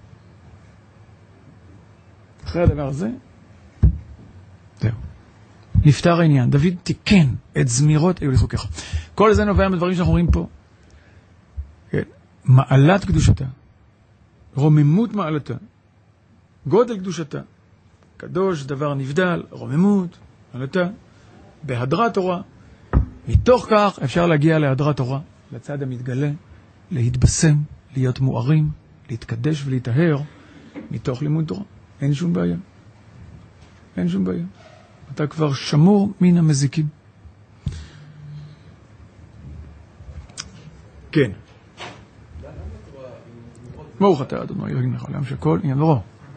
אחרי הדבר הזה, זהו. נפטר העניין. דוד תיקן את זמירות היו לחוקיך. כל זה נובע מדברים שאנחנו רואים פה. כן. מעלת קדושתה, רוממות מעלתה, גודל קדושתה, קדוש, דבר נבדל, רוממות, מעלתה, בהדרת תורה. מתוך כך אפשר להגיע להדרת תורה, לצד המתגלה, להתבשם, להיות מוארים, להתקדש ולהתאהר מתוך לימוד תורה. אין שום בעיה. אין שום בעיה. אתה כבר שמור מן המזיקים. כן. ברוך אתה אדוני אלוהינו מלך העולם שהכל עניין דברו.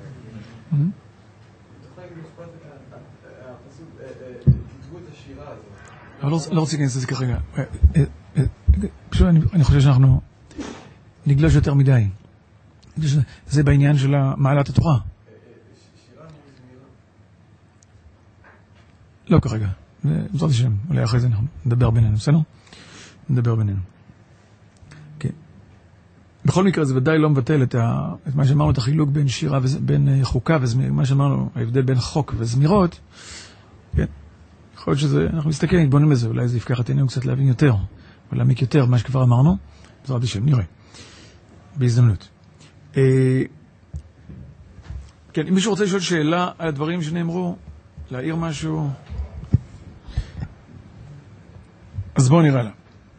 אבל לא רוצה להיכנס לזה כרגע. פשוט אני חושב שאנחנו נגלוש יותר מדי. זה בעניין של מעלת התורה. לא כרגע. בעזרת השם, אולי אחרי זה אנחנו נדבר בינינו, בסדר? נדבר בינינו. כן. בכל מקרה זה ודאי לא מבטל את מה שאמרנו, את החילוק בין שירה בין חוקה וזמירות, מה שאמרנו, ההבדל בין חוק וזמירות. כן. יכול להיות שזה, אנחנו מסתכלים, נתבוננים בזה, אולי זה יפקח אותנו קצת להבין יותר, או להעמיק יותר מה שכבר אמרנו. בעזרת השם, נראה. בהזדמנות. כן, אם מישהו רוצה לשאול שאלה על הדברים שנאמרו, להעיר משהו, אז בואו נראה לה.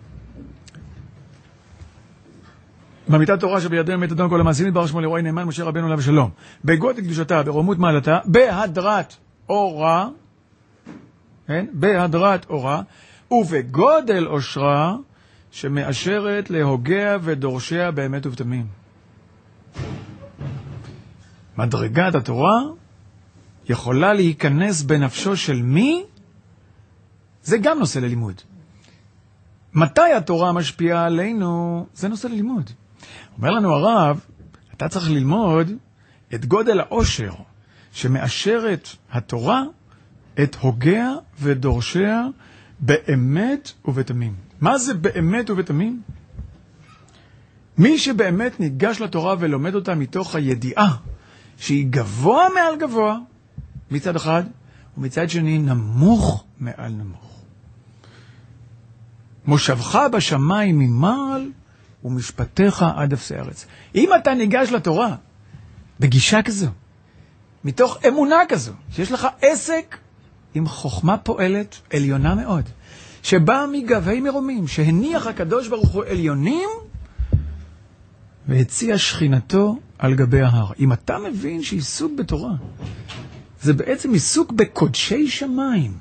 במיטת תורה שבידיהם את אדון כל המעשים דבר שמו לרואי נאמן משה רבנו עליו שלום. בגודל קדושתה, ברוממות מעלתה, בהדרת אורה, כן? בהדרת אורה, ובגודל אושרה שמאשרת להוגע ודורשיה באמת ובתמים. מדרגת התורה יכולה להיכנס בנפשו של מי? זה גם נושא ללימוד. מתי התורה משפיעה עלינו? זה נושא ללימוד. אומר לנו הרב, אתה צריך ללמוד את גודל העושר שמאשרת התורה את הוגיה ודורשיה באמת ובתמים. מה זה באמת ובתמים? מי שבאמת ניגש לתורה ולומד אותה מתוך הידיעה שהיא גבוה מעל גבוה מצד אחד, ומצד שני נמוך מעל נמוך. מושבך בשמיים ממעל ומשפטיך עד אפסי ארץ. אם אתה ניגש לתורה בגישה כזו, מתוך אמונה כזו, שיש לך עסק עם חוכמה פועלת עליונה מאוד, שבאה מגבי מרומים, שהניח הקדוש ברוך הוא עליונים, והציע שכינתו על גבי ההר. אם אתה מבין שעיסוק בתורה, זה בעצם עיסוק בקודשי שמיים,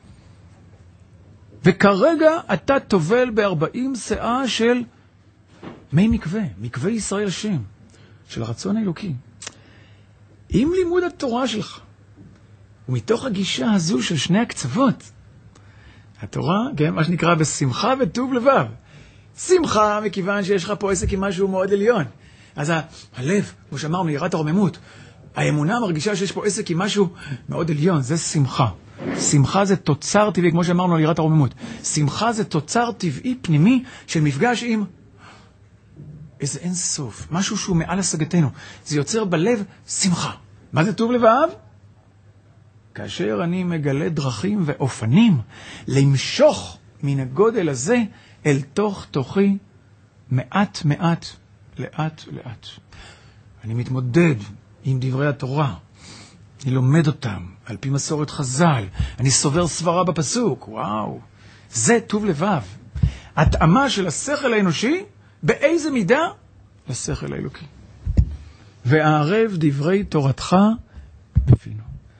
וכרגע אתה תובל ב40 שאה של מי מקווה, מקווה ישראל שם, של הרצון האלוקי. עם לימוד התורה שלך, ומתוך הגישה הזו של שני הקצוות, התורה, כן, מה שנקרא בשמחה וטוב לבב. שמחה מכיוון שיש לך פה עסק עם משהו מאוד עליון. אז הלב, כמו שאמרנו, יראת הרוממות. האמונה מרגישה שיש פה עסק עם משהו מאוד עליון, זה שמחה. שמחה זה תוצר טבעי, כמו שאמרנו על יראת הרוממות. שמחה זה תוצר טבעי פנימי של מפגש עם איזה אין סוף, משהו שהוא מעל השגתנו. זה יוצר בלב שמחה. מה זה טוב לבב? כאשר אני מגלה דרכים ואופנים למשוך מן הגודל הזה אל תוך תוכי מעט מעט, לאט לאט. אני מתמודד עם דברי התורה, אני לומד אותם על פי מסורת חז"ל, אני סובר סברה בפסוק, וואו, זה טוב לבב. התאמה של השכל האנושי באיזה מידה? לשכל האלוקי. והערב דברי תורתך בפינו.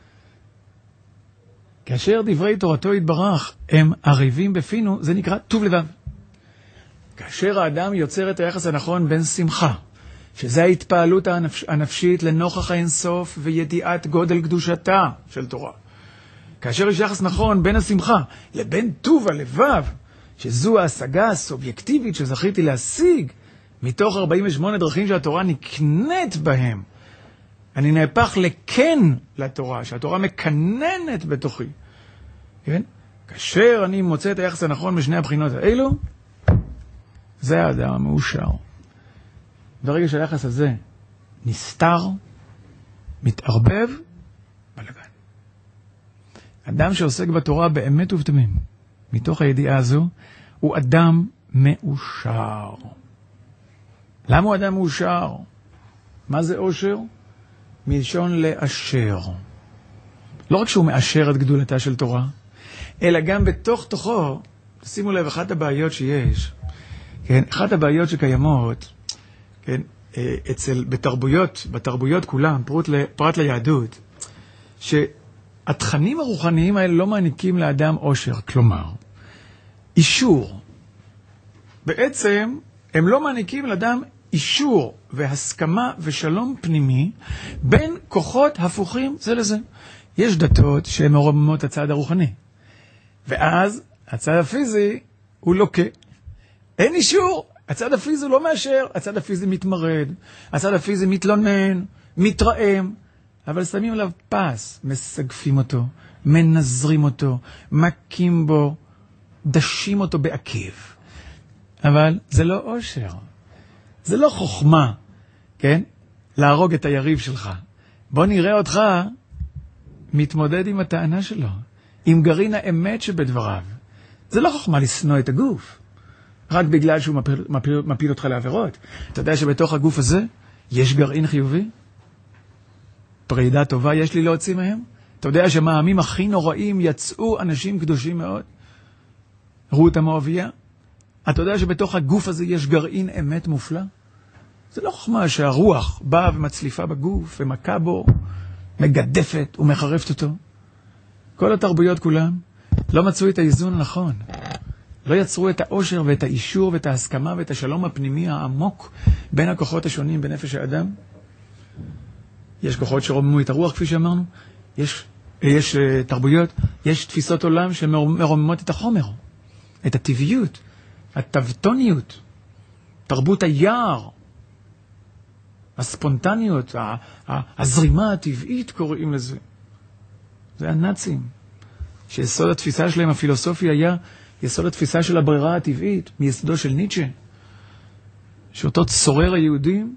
כאשר דברי תורתו יתברך הם ערבים בפינו, זה נקרא טוב לבב. כאשר האדם יוצר את היחס הנכון בין שמחה, שזה ההתפעלות הנפשית לנוכח האינסוף וידיעת גודל קדושתה של תורה. כאשר יש יחס נכון בין השמחה לבין טוב הלבב, שזו ההשגה הסובייקטיבית שזכיתי להשיג מתוך 48 דרכים שהתורה נקנית בהם, אני נהפך לכן לתורה, שהתורה מקננת בתוכי. כן? כאשר אני מוצא את היחס הנכון בשני הבחינות האלו, זה האדם המאושר. ברגע שהיחס הזה נסתר, מתערבב, בלגן. אדם שעוסק בתורה באמת ובתמים, מתוך הידיעה הזו, הוא אדם מאושר. למה הוא אדם מאושר? מה זה אושר? מלשון לאשר. לא רק שהוא מאשר את גדולתה של תורה, אלא גם בתוך תוכו, שימו לב, אחת הבעיות שיש, כן, אחת הבעיות שקיימות, כן, בתרבויות כולם, פרט ליהדות, שהתכנים הרוחניים האלה לא מעניקים לאדם אושר, כלומר, אישור. בעצם הם לא מעניקים לאדם אישור והסכמה ושלום פנימי בין כוחות הפוכים זה לזה. יש דתות שהן מרוממות הצד הרוחני, ואז הצד הפיזי הוא לוקה. אין אישור, הצד הפיזי לא מאשר, הצד הפיזי מתמרד, הצד הפיזי מתלונן, מתרעם, אבל שמים עליו פס, מסגפים אותו, מנזרים אותו, מכים בו, דשים אותו בעקיב. אבל זה לא אושר, זה לא חוכמה, כן? להרוג את היריב שלך. בוא נראה אותך מתמודד עם הטענה שלו, עם גרעין האמת שבדבריו. זה לא חוכמה לשנוא את הגוף, רק בגלל שהוא מפיל אותך לעבירות. אתה יודע שבתוך הגוף הזה יש גרעין חיובי? פרידה טובה יש לי להוציא מהם? אתה יודע שמהעמים הכי נוראים יצאו אנשים קדושים מאוד? רות המואביה? אתה יודע שבתוך הגוף הזה יש גרעין אמת מופלא? זה לא חוכמה שהרוח באה ומצליפה בגוף ומכה בו, מגדפת ומחרפת אותו. כל התרבויות כולם לא מצאו את האיזון הנכון. לא יצרו את האושר ואת האישור ואת ההסכמה ואת השלום הפנימי העמוק בין הכוחות השונים בנפש האדם. יש כוחות שרוממו את הרוח, כפי שאמרנו. יש תרבויות, יש תפיסות עולם שמרוממות את החומר, את הטבעיות, התבטוניות, תרבות היער. הספונטניות, הזרימה הטבעית קוראים לזה. זה הנאצים, שיסוד התפיסה שלהם הפילוסופי היה יסוד התפיסה של הברירה הטבעית, מיסודו של ניטשה, שאותו צורר היהודים,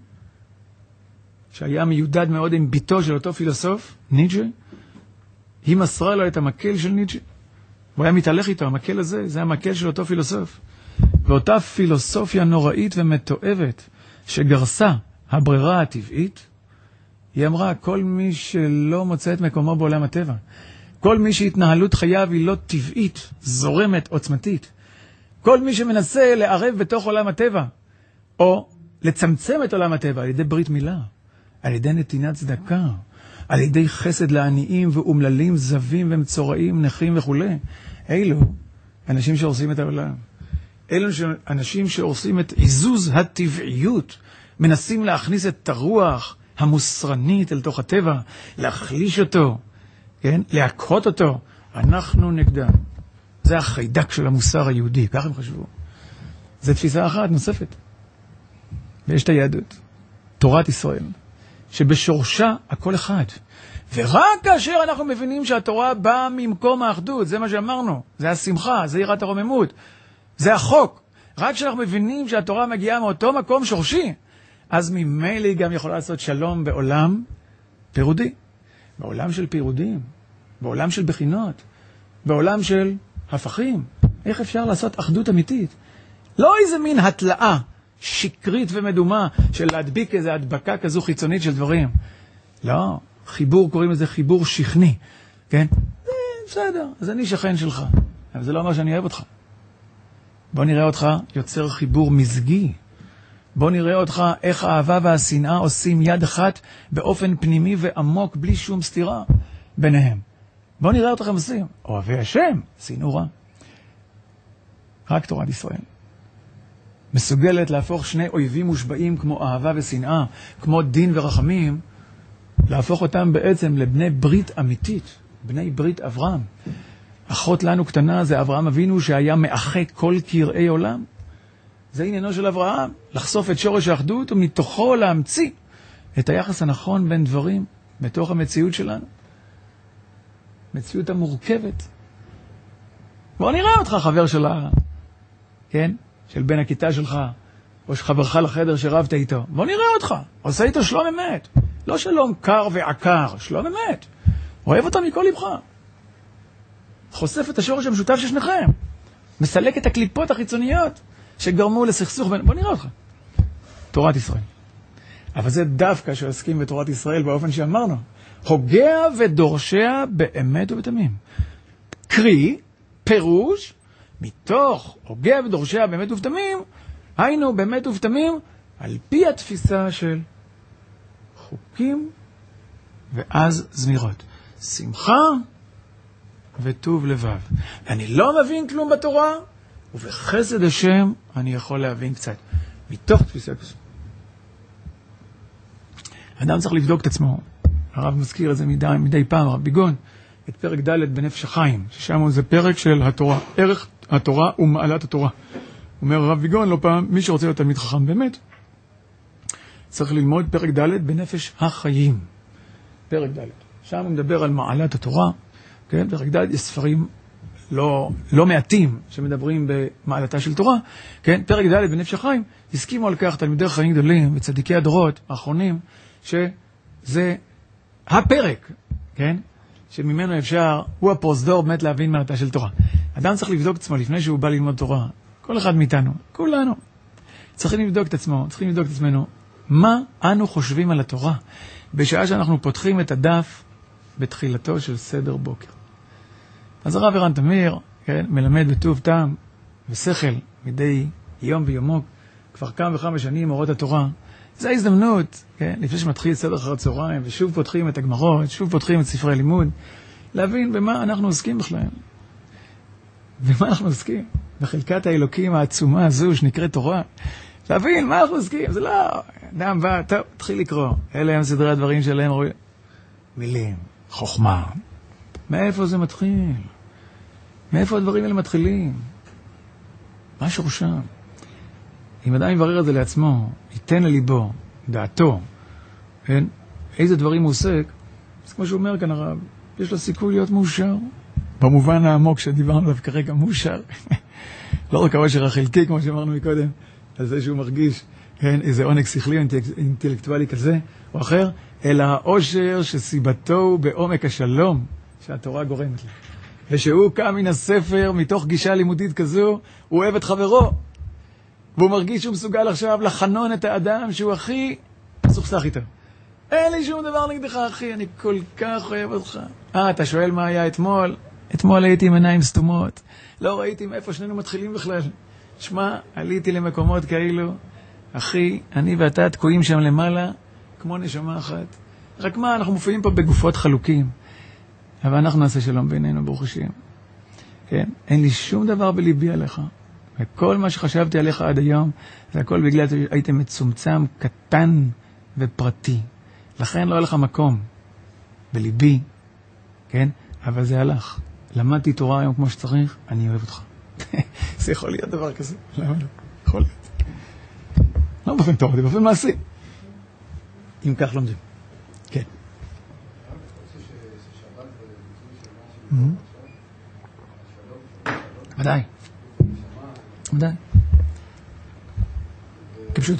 שהיה מיודד מאוד עם ביתו של אותו פילוסוף, ניטשה, היא מסרה לו את המקל של ניטשה. הוא היה מתהלך איתו, המקל הזה, זה המקל של אותו פילוסוף. ואותה פילוסופיה נוראית ומתועבת, שגרסה הברירה הטבעית, היא אמרה, כל מי שלא מוצא את מקומו בעולם הטבע, כל מי שהתנהלות חייו היא לא טבעית, זורמת, עוצמתית, כל מי שמנסה לערב בתוך עולם הטבע, או לצמצם את עולם הטבע על ידי ברית מילה, על ידי נתינת צדקה, על ידי חסד לעניים ואומללים, זבים ומצורעים, נכים וכו'. אלו אנשים שהורסים את העולם. אלו אנשים שהורסים את עיזוז הטבעיות, מנסים להכניס את הרוח המוסרנית אל תוך הטבע, להחליש אותו, כן? להכות אותו. אנחנו נגדם. זה החיידק של המוסר היהודי, כך הם חשבו. זו תפיסה אחת נוספת. ויש את היהדות, תורת ישראל, שבשורשה הכל אחד. ורק כאשר אנחנו מבינים שהתורה באה ממקום האחדות, זה מה שאמרנו, זה השמחה, זה יראת הרוממות, זה החוק. רק כשאנחנו מבינים שהתורה מגיעה מאותו מקום שורשי, אז ממילא היא גם יכולה לעשות שלום בעולם פירודי, בעולם של פירודים, בעולם של בחינות, בעולם של הפכים. איך אפשר לעשות אחדות אמיתית? לא איזה מין התלאה שקרית ומדומה של להדביק איזו הדבקה כזו חיצונית של דברים. לא, חיבור, קוראים לזה חיבור שכני, כן? בסדר, אז אני שכן שלך, אבל זה לא אומר שאני אוהב אותך. בוא נראה אותך יוצר חיבור מזגי. בוא נראה אותך איך האהבה והשנאה עושים יד אחת באופן פנימי ועמוק בלי שום סתירה ביניהם. בוא נראה אותך עושים. אוהבי השם, שנאו רע. רק תורת ישראל מסוגלת להפוך שני אויבים מושבעים כמו אהבה ושנאה, כמו דין ורחמים, להפוך אותם בעצם לבני ברית אמיתית, בני ברית אברהם. אחות לנו קטנה זה אברהם אבינו שהיה מאחה כל קרעי עולם. זה עניינו של אברהם, לחשוף את שורש האחדות ומתוכו להמציא את היחס הנכון בין דברים בתוך המציאות שלנו. מציאות המורכבת. בוא נראה אותך חבר שלה, כן? של בן הכיתה שלך, או חברך לחדר שרבת איתו. בוא נראה אותך, עושה איתו שלום אמת. לא שלום קר ועקר, שלום אמת. אוהב אותה מכל לבך. חושף את השורש המשותף של שניכם. מסלק את הקליפות החיצוניות שגרמו לסכסוך בין... בוא נראה אותך. תורת ישראל. אבל זה דווקא שעוסקים בתורת ישראל באופן שאמרנו. הוגע ודורשיה באמת ובתמים. קרי, פירוש, מתוך הוגע ודורשיה באמת ובתמים, היינו באמת ובתמים, על פי התפיסה של חוקים ואז זמירות. שמחה וטוב לבב. אני לא מבין כלום בתורה, ובחסד השם אני יכול להבין קצת. מתוך תפיסה כזו. אדם צריך לבדוק את עצמו. הרב מזכיר את זה מדי פעם, הרב ביגון, את פרק ד' בנפש החיים, ששם זה פרק של התורה, ערך התורה ומעלת התורה. אומר הרב ביגון לא פעם, מי שרוצה להיות תלמיד חכם באמת, צריך ללמוד פרק ד' בנפש החיים. פרק ד'. שם הוא מדבר על מעלת התורה. כן? פרק ד' יש ספרים לא מעטים שמדברים במעלתה של תורה. כן? פרק ד' בנפש החיים הסכימו על כך תלמידי חיים גדולים וצדיקי הדורות האחרונים, שזה הפרק, כן? שממנו אפשר, הוא הפרוזדור באמת להבין מעלתה של תורה. אדם צריך לבדוק את עצמו לפני שהוא בא ללמוד תורה. כל אחד מאיתנו, כולנו. צריכים לבדוק את עצמו, צריכים לבדוק את עצמנו. מה אנו חושבים על התורה בשעה שאנחנו פותחים את הדף בתחילתו של סדר בוקר? אז הרב ערן תמיר, כן, מלמד בטוב טעם ושכל מדי יום ויומו, כבר כמה וכמה שנים אורות התורה. זו ההזדמנות, כן, לפני שמתחיל סדר אחר הצהריים, ושוב פותחים את הגמרות, שוב פותחים את ספרי לימוד, להבין במה אנחנו עוסקים בכלל. במה אנחנו עוסקים? בחלקת האלוקים העצומה הזו שנקראת תורה. להבין מה אנחנו עוסקים. זה לא, אדם בא, טוב, תתחיל לקרוא. אלה הם סדרי הדברים שלהם, מילים, חוכמה. מאיפה זה מתחיל? מאיפה הדברים האלה מתחילים? מה שורשם? אם אדם יברר את זה לעצמו, ייתן לליבו, דעתו, כן? איזה דברים הוא עוסק, אז כמו שהוא אומר כאן הרב, יש לו סיכוי להיות מאושר. במובן העמוק שדיברנו עליו כרגע, מאושר. לא רק העושר החלקי, כמו שאמרנו מקודם, על זה שהוא מרגיש, כן, איזה עונג שכלי, אינטלקטואלי כזה או אחר, אלא העושר שסיבתו בעומק השלום שהתורה גורמת לו. ושהוא קם מן הספר, מתוך גישה לימודית כזו, הוא אוהב את חברו. והוא מרגיש שהוא מסוגל עכשיו לחנון את האדם שהוא הכי סוכסך איתו. אין לי שום דבר נגדך, אחי, אני כל כך אוהב אותך. אתה שואל מה היה אתמול? אתמול הייתי עם עיניים סתומות. לא ראיתי מאיפה שנינו מתחילים בכלל. שמע, עליתי למקומות כאלו. אחי, אני ואתה תקועים שם למעלה, כמו נשמה אחת. רק מה, אנחנו מופיעים פה בגופות חלוקים. אבל אנחנו נעשה שלום בינינו, ברוך השם. כן? אין לי שום דבר בליבי עליך. וכל מה שחשבתי עליך עד היום, זה הכל בגלל שהייתם מצומצם, קטן ופרטי. לכן לא היה לך מקום בליבי, כן? אבל זה הלך. למדתי תורה היום כמו שצריך, אני אוהב אותך. זה יכול להיות דבר כזה. למה לא? יכול להיות. לא באופן תורה, זה באופן מעשי. אם כך לומדים. כן. ודאי. ודאי. כפשוטו.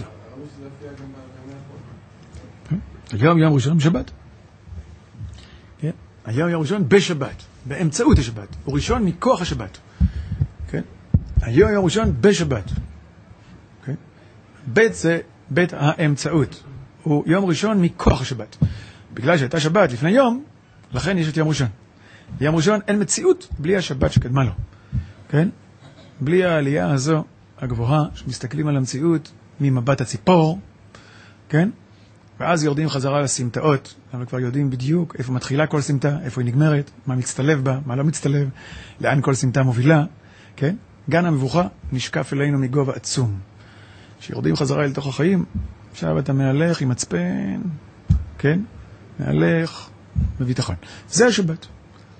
היום יום ראשון בשבת. כן? היום יום ראשון בשבת. באמצעות השבת. הוא ראשון מכוח השבת. כן? היום יום ראשון בשבת. כן? בית זה בית האמצעות. הוא יום ראשון מכוח השבת. בגלל שהייתה שבת לפני יום, לכן יש את יום ראשון. יום ראשון אין מציאות בלי השבת שקדמה לו. כן? בלי העלייה הזו הגבוהה, שמסתכלים על המציאות ממבט הציפור, כן? ואז יורדים חזרה לסמטאות, אבל כבר יודעים בדיוק איפה מתחילה כל סמטה, איפה היא נגמרת, מה מצטלב בה, מה לא מצטלב, לאן כל סמטה מובילה, כן? גן המבוכה נשקף אלינו מגובה עצום. שיורדים חזרה אל תוך החיים, עכשיו אתה מהלך עם מצפן, כן? מהלך בביטחון. זה השבת.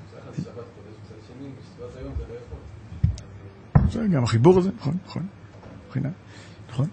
זה גם החיבור הזה, נכון, נכון, נכון.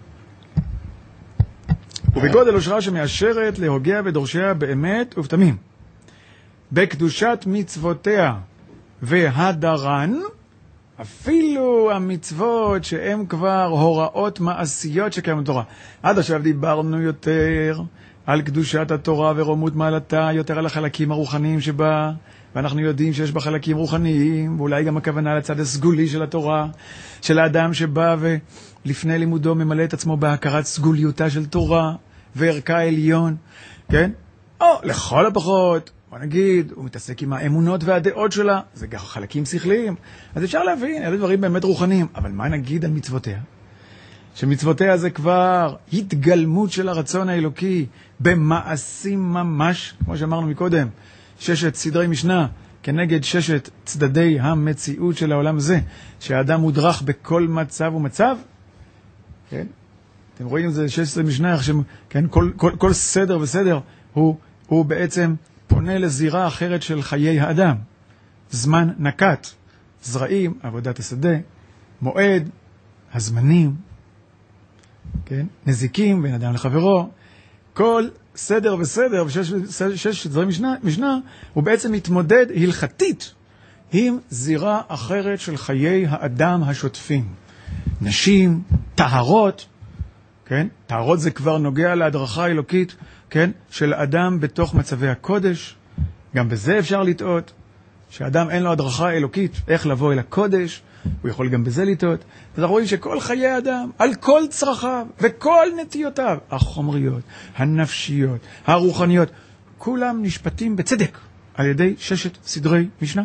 ובגודל אושרה שמאשרת להוגע ודורשיה באמת ובתמים. בקדושת מצוותיה והדרן, אפילו המצוות שהן כבר הוראות מעשיות שקיימות בתורה. עד עכשיו דיברנו יותר על קדושת התורה ורומות מעלתה, יותר על החלקים הרוחניים שבה, ואנחנו יודעים שיש בה חלקים רוחניים, ואולי גם הכוונה לצד הסגולי של התורה, של האדם שבא ולפני לימודו ממלא את עצמו בהכרת סגוליותה של תורה, וערכה העליון, כן? או לכל הפחות, בוא נגיד, הוא מתעסק עם האמונות והדעות שלה, זה גם חלקים שכליים, אז אפשר להבין, אלה דברים באמת רוחניים, אבל מה נגיד על מצוותיה? שמצוותיה זה כבר התגלמות של הרצון האלוקי, במעשים ממש, כמו שאמרנו מקודם, 6 סדרי משנה, כנגד 6 צדדי המציאות של העולם הזה, שהאדם מודרך בכל מצב ומצב, כן? אתם רואים את זה 16 משנה, כן? כל סדר וסדר הוא בעצם פונה לזירה אחרת של חיי האדם. זמן נקט, זרעים, עבודת השדה, מועד, הזמנים, כן? נזיקים בין אדם לחברו, כל סדר וסדר, ושש סדרי משנה, הוא בעצם מתמודד הלכתית עם זירה אחרת של חיי האדם השוטפים. נשים, טהרות, כן? טהרות זה כבר נוגע להדרכה האלוקית, כן? של אדם בתוך מצבי הקודש. גם בזה אפשר לטעות, שאדם אין לו הדרכה אלוקית, איך לבוא אל הקודש, הוא יכול גם בזה לטעות. אז אנחנו רואים שכל חיי האדם, על כל צרכיו וכל נטיותיו, החומריות, הנפשיות, הרוחניות, כולם נשפטים בצדק על ידי 6 סדרי משנה.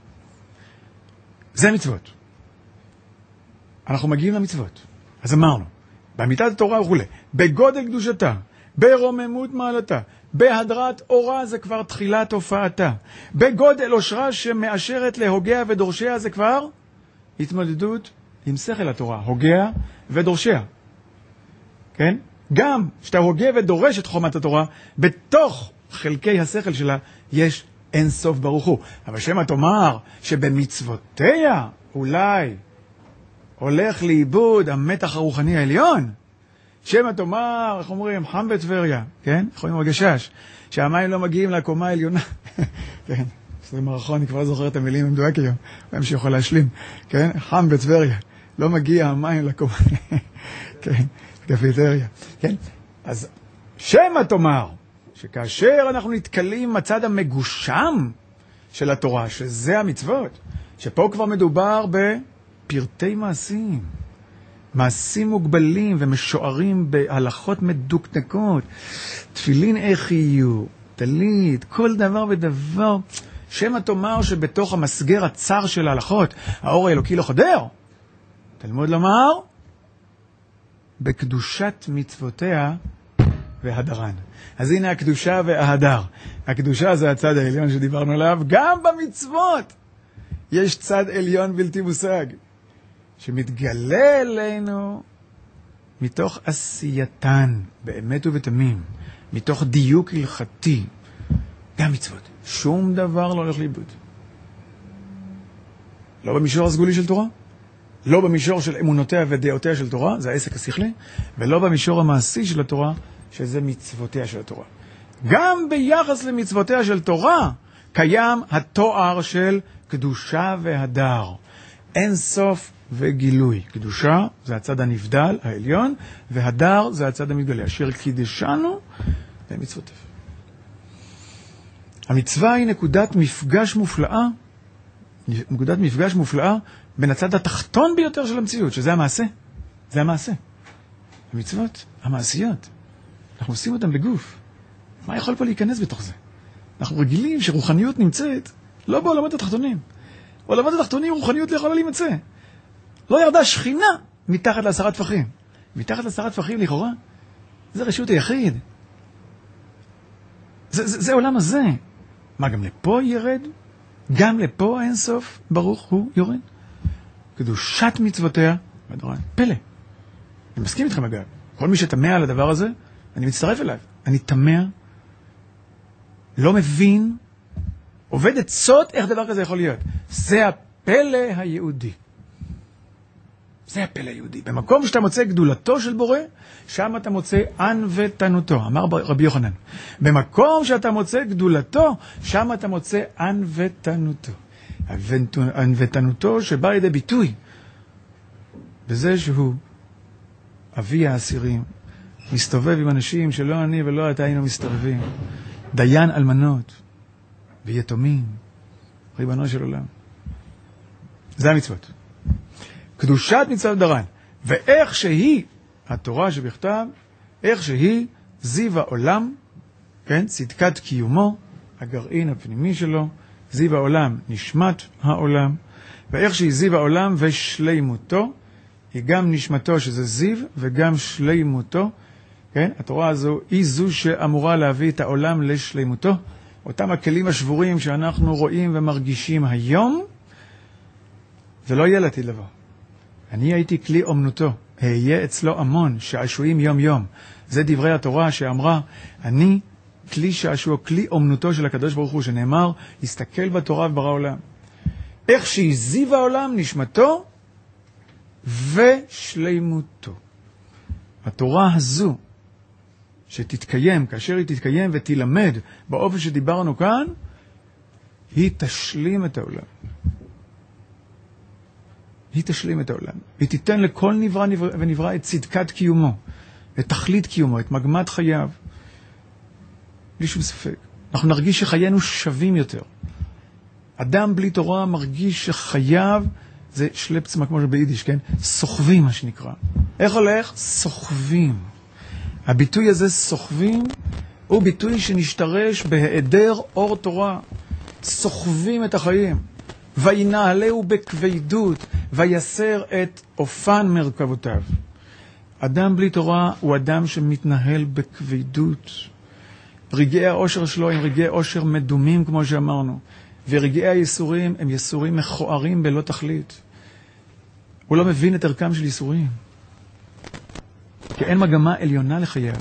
זה מצוות. אנחנו מגיעים למצוות. אז אמרנו, באמיתת התורה וכו', בגודל קדושתה, ברוממות מעלתה, בהדרת אורה זה כבר תחילת הופעתה, בגודל אושרה שמאשרת להוגע ודורשיה זה כבר התמודדות עם שכל התורה, הוגע ודורשיה. כן? גם שאתה הוגע ודורש את חומת התורה, בתוך חלקי השכל שלה יש אין סוף ברוך הוא. אבל שמה תאמר שבמצוותיה אולי הולך לאיבוד המתח הרוחני העליון, שמא תאמר, איך אומרים, חם בטבריה, כן? איך אומרים הגשש, שהמים לא מגיעים לקומה העליונה. כן, זה מערכון, אני כבר לא זוכר את המילים המדויק היום, הם שיכול להשלים, כן? חם בטבריה, לא מגיע המים לקומה, כן, קפיטריה, כן? אז שמא תאמר, שכאשר אנחנו נתקלים מצד המגושם של התורה, שזה המצוות, שפה כבר מדובר בפרטי מעשים, מעשים מוגבלים ומשוערים בהלכות מדוקדקות, תפילין איך יהיו, טלית, כל דבר ודבר, שמא תאמר שבתוך המסגר הצר של ההלכות, האור האלוקי לא חודר. תלמוד לומר, בקדושת מצוותיה והדרן. אז הנה הקדושה וההדר. הקדושה זה הצד העליון שדיברנו עליו, גם במצוות יש צד עליון בלתי מושג, שמתגלה אלינו מתוך עשייתן, באמת ובתמים, מתוך דיוק הלכתי, גם מצוות. שום דבר לא הולך לאיבוד. לא במישור הסגולי של תורה, לא במישור של אמונותיה ודעותיה של תורה, זה העסק השכלי, ולא במישור המעשי של התורה, שזה מצוותיה של התורה. גם ביחס למצוותיה של תורה, קיים התואר של קדושה והדר. אין סוף וגילוי. קדושה זה הצד הנבדל, העליון, והדר זה הצד המתגלה. אשר קידשנו במצוותיו. המצווה היא נקודת מפגש מופלאה בין הצד התחתון ביותר של המציאות, שזה המעשה. זה המעשה. המצוות, המעשיות. אנחנו עושים אותם בגוף. מה יכול פה להיכנס בתוך זה? אנחנו רגילים שרוחניות נמצאת לא בעולמות התחתונים. בעולמות התחתונים רוחניות לא יכולה להימצא. לא ירדה שכינה מתחת ל10 טפחים. מתחת ל10 טפחים לכאורה, זה רשות היחיד. זה עולם הזה. מה, גם לפה ירד? גם לפה אין סוף ברוך הוא יורד? קדושת מצוותיה, פלא. אני מסכים איתכם אגב. כל מי שתמה על הדבר הזה, אני מצטרף אליו. אני תמה, לא מבין, עובד עצות איך דבר כזה יכול להיות. זה הפלא היהודי. זה הפלא היהודי. במקום שאתה מוצא גדולתו של בורא, שם אתה מוצא ענוותנותו. אמר רבי יוחנן. במקום שאתה מוצא גדולתו, שם אתה מוצא ענוותנותו. ענוותנותו שבא לידי ביטוי בזה שהוא אבי האסירים, מסתובב עם אנשים שלא אני ולא אתה היינו מסתובבים, דיין אלמנות ויתומים, ריבונו של עולם. זה המצוות. קדושת מצוות דרן, ואיך שהיא התורה שבכתב, איך שהיא זיו העולם, כן, צדקת קיומו, הגרעין הפנימי שלו, זיו העולם, נשמת העולם, ואיך שהיא זיו העולם ושלימותו, היא גם נשמתו שזה זיו וגם שלימותו, כן? התורה הזו היא זו שאמורה להביא את העולם לשלימותו. אותם הכלים השבורים שאנחנו רואים ומרגישים היום, זה לא יהיה לעתיד לבוא. אני הייתי כלי אומנותו, אהיה אצלו המון, שעשועים יום יום. זה דברי התורה שאמרה, אני כלי שעשוע, כלי אומנותו של הקדוש ברוך הוא, שנאמר, הסתכל בתורה וברא עולם. איך שהזיב העולם, נשמתו ושלימותו. התורה הזו, שתתקיים, כאשר היא תתקיים ותלמד באופן שדיברנו כאן, היא תשלים את העולם. היא תשלים את העולם. היא תיתן לכל נברא ונברא את צדקת קיומו, את תכלית קיומו, את מגמת חייו. בלי שום ספק. אנחנו נרגיש שחיינו שווים יותר. אדם בלי תורה מרגיש שחייו, זה שלפצמה כמו שביידיש, כן? סוחבים מה שנקרא. איך הולך? סוחבים. הביטוי הזה סוחבים הוא ביטוי שנשתרש בהיעדר אור תורה. סוחבים את החיים. וינהלהו בכבדות, ויסר את אופן מרכבותיו. אדם בלי תורה הוא אדם שמתנהל בכבדות. רגעי האושר שלו הם רגעי אושר מדומים כמו שאמרנו. ורגעי הייסורים הם ייסורים מכוערים בלא תכלית. הוא לא מבין את ערכם של ייסורים. כי אין מגמה עליונה לחייו.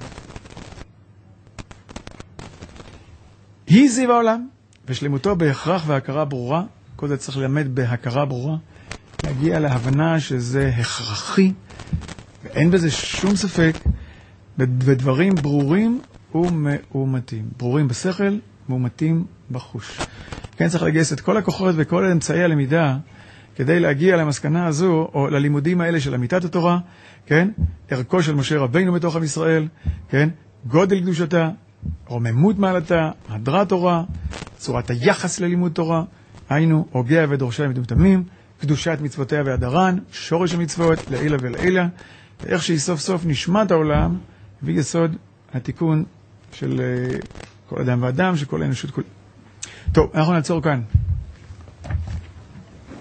היא זיו העולם, ושלמותו בהכרח והכרה ברורה. כל זה צריך ללמד בהכרה ברורה, להגיע להבנה שזה הכרחי, ואין בזה שום ספק, בדברים ברורים ומאומתים. ברורים בשכל, מאומתים בחוש. כן, צריך לגייס את כל הכוחות וכל אמצעי הלמידה, כדי להגיע למסקנה הזו, או ללימודים האלה של אמיתת התורה, כן? ערכו של משה רבינו בתוך עם ישראל, כן? גודל קדושתה, רוממות מעלתה, הדרת תורה, צורת היחס ללימוד תורה, היינו, הוגיה ודורשיה מדומתמים, קדושת מצוותיה והדרן, שורש המצוות, לעילה ולעילה, ואיך שהיא סוף סוף נשמת העולם, ויסוד התיקון של כל אדם ואדם, של כל האנושות כולה. טוב, אנחנו נעצור כאן.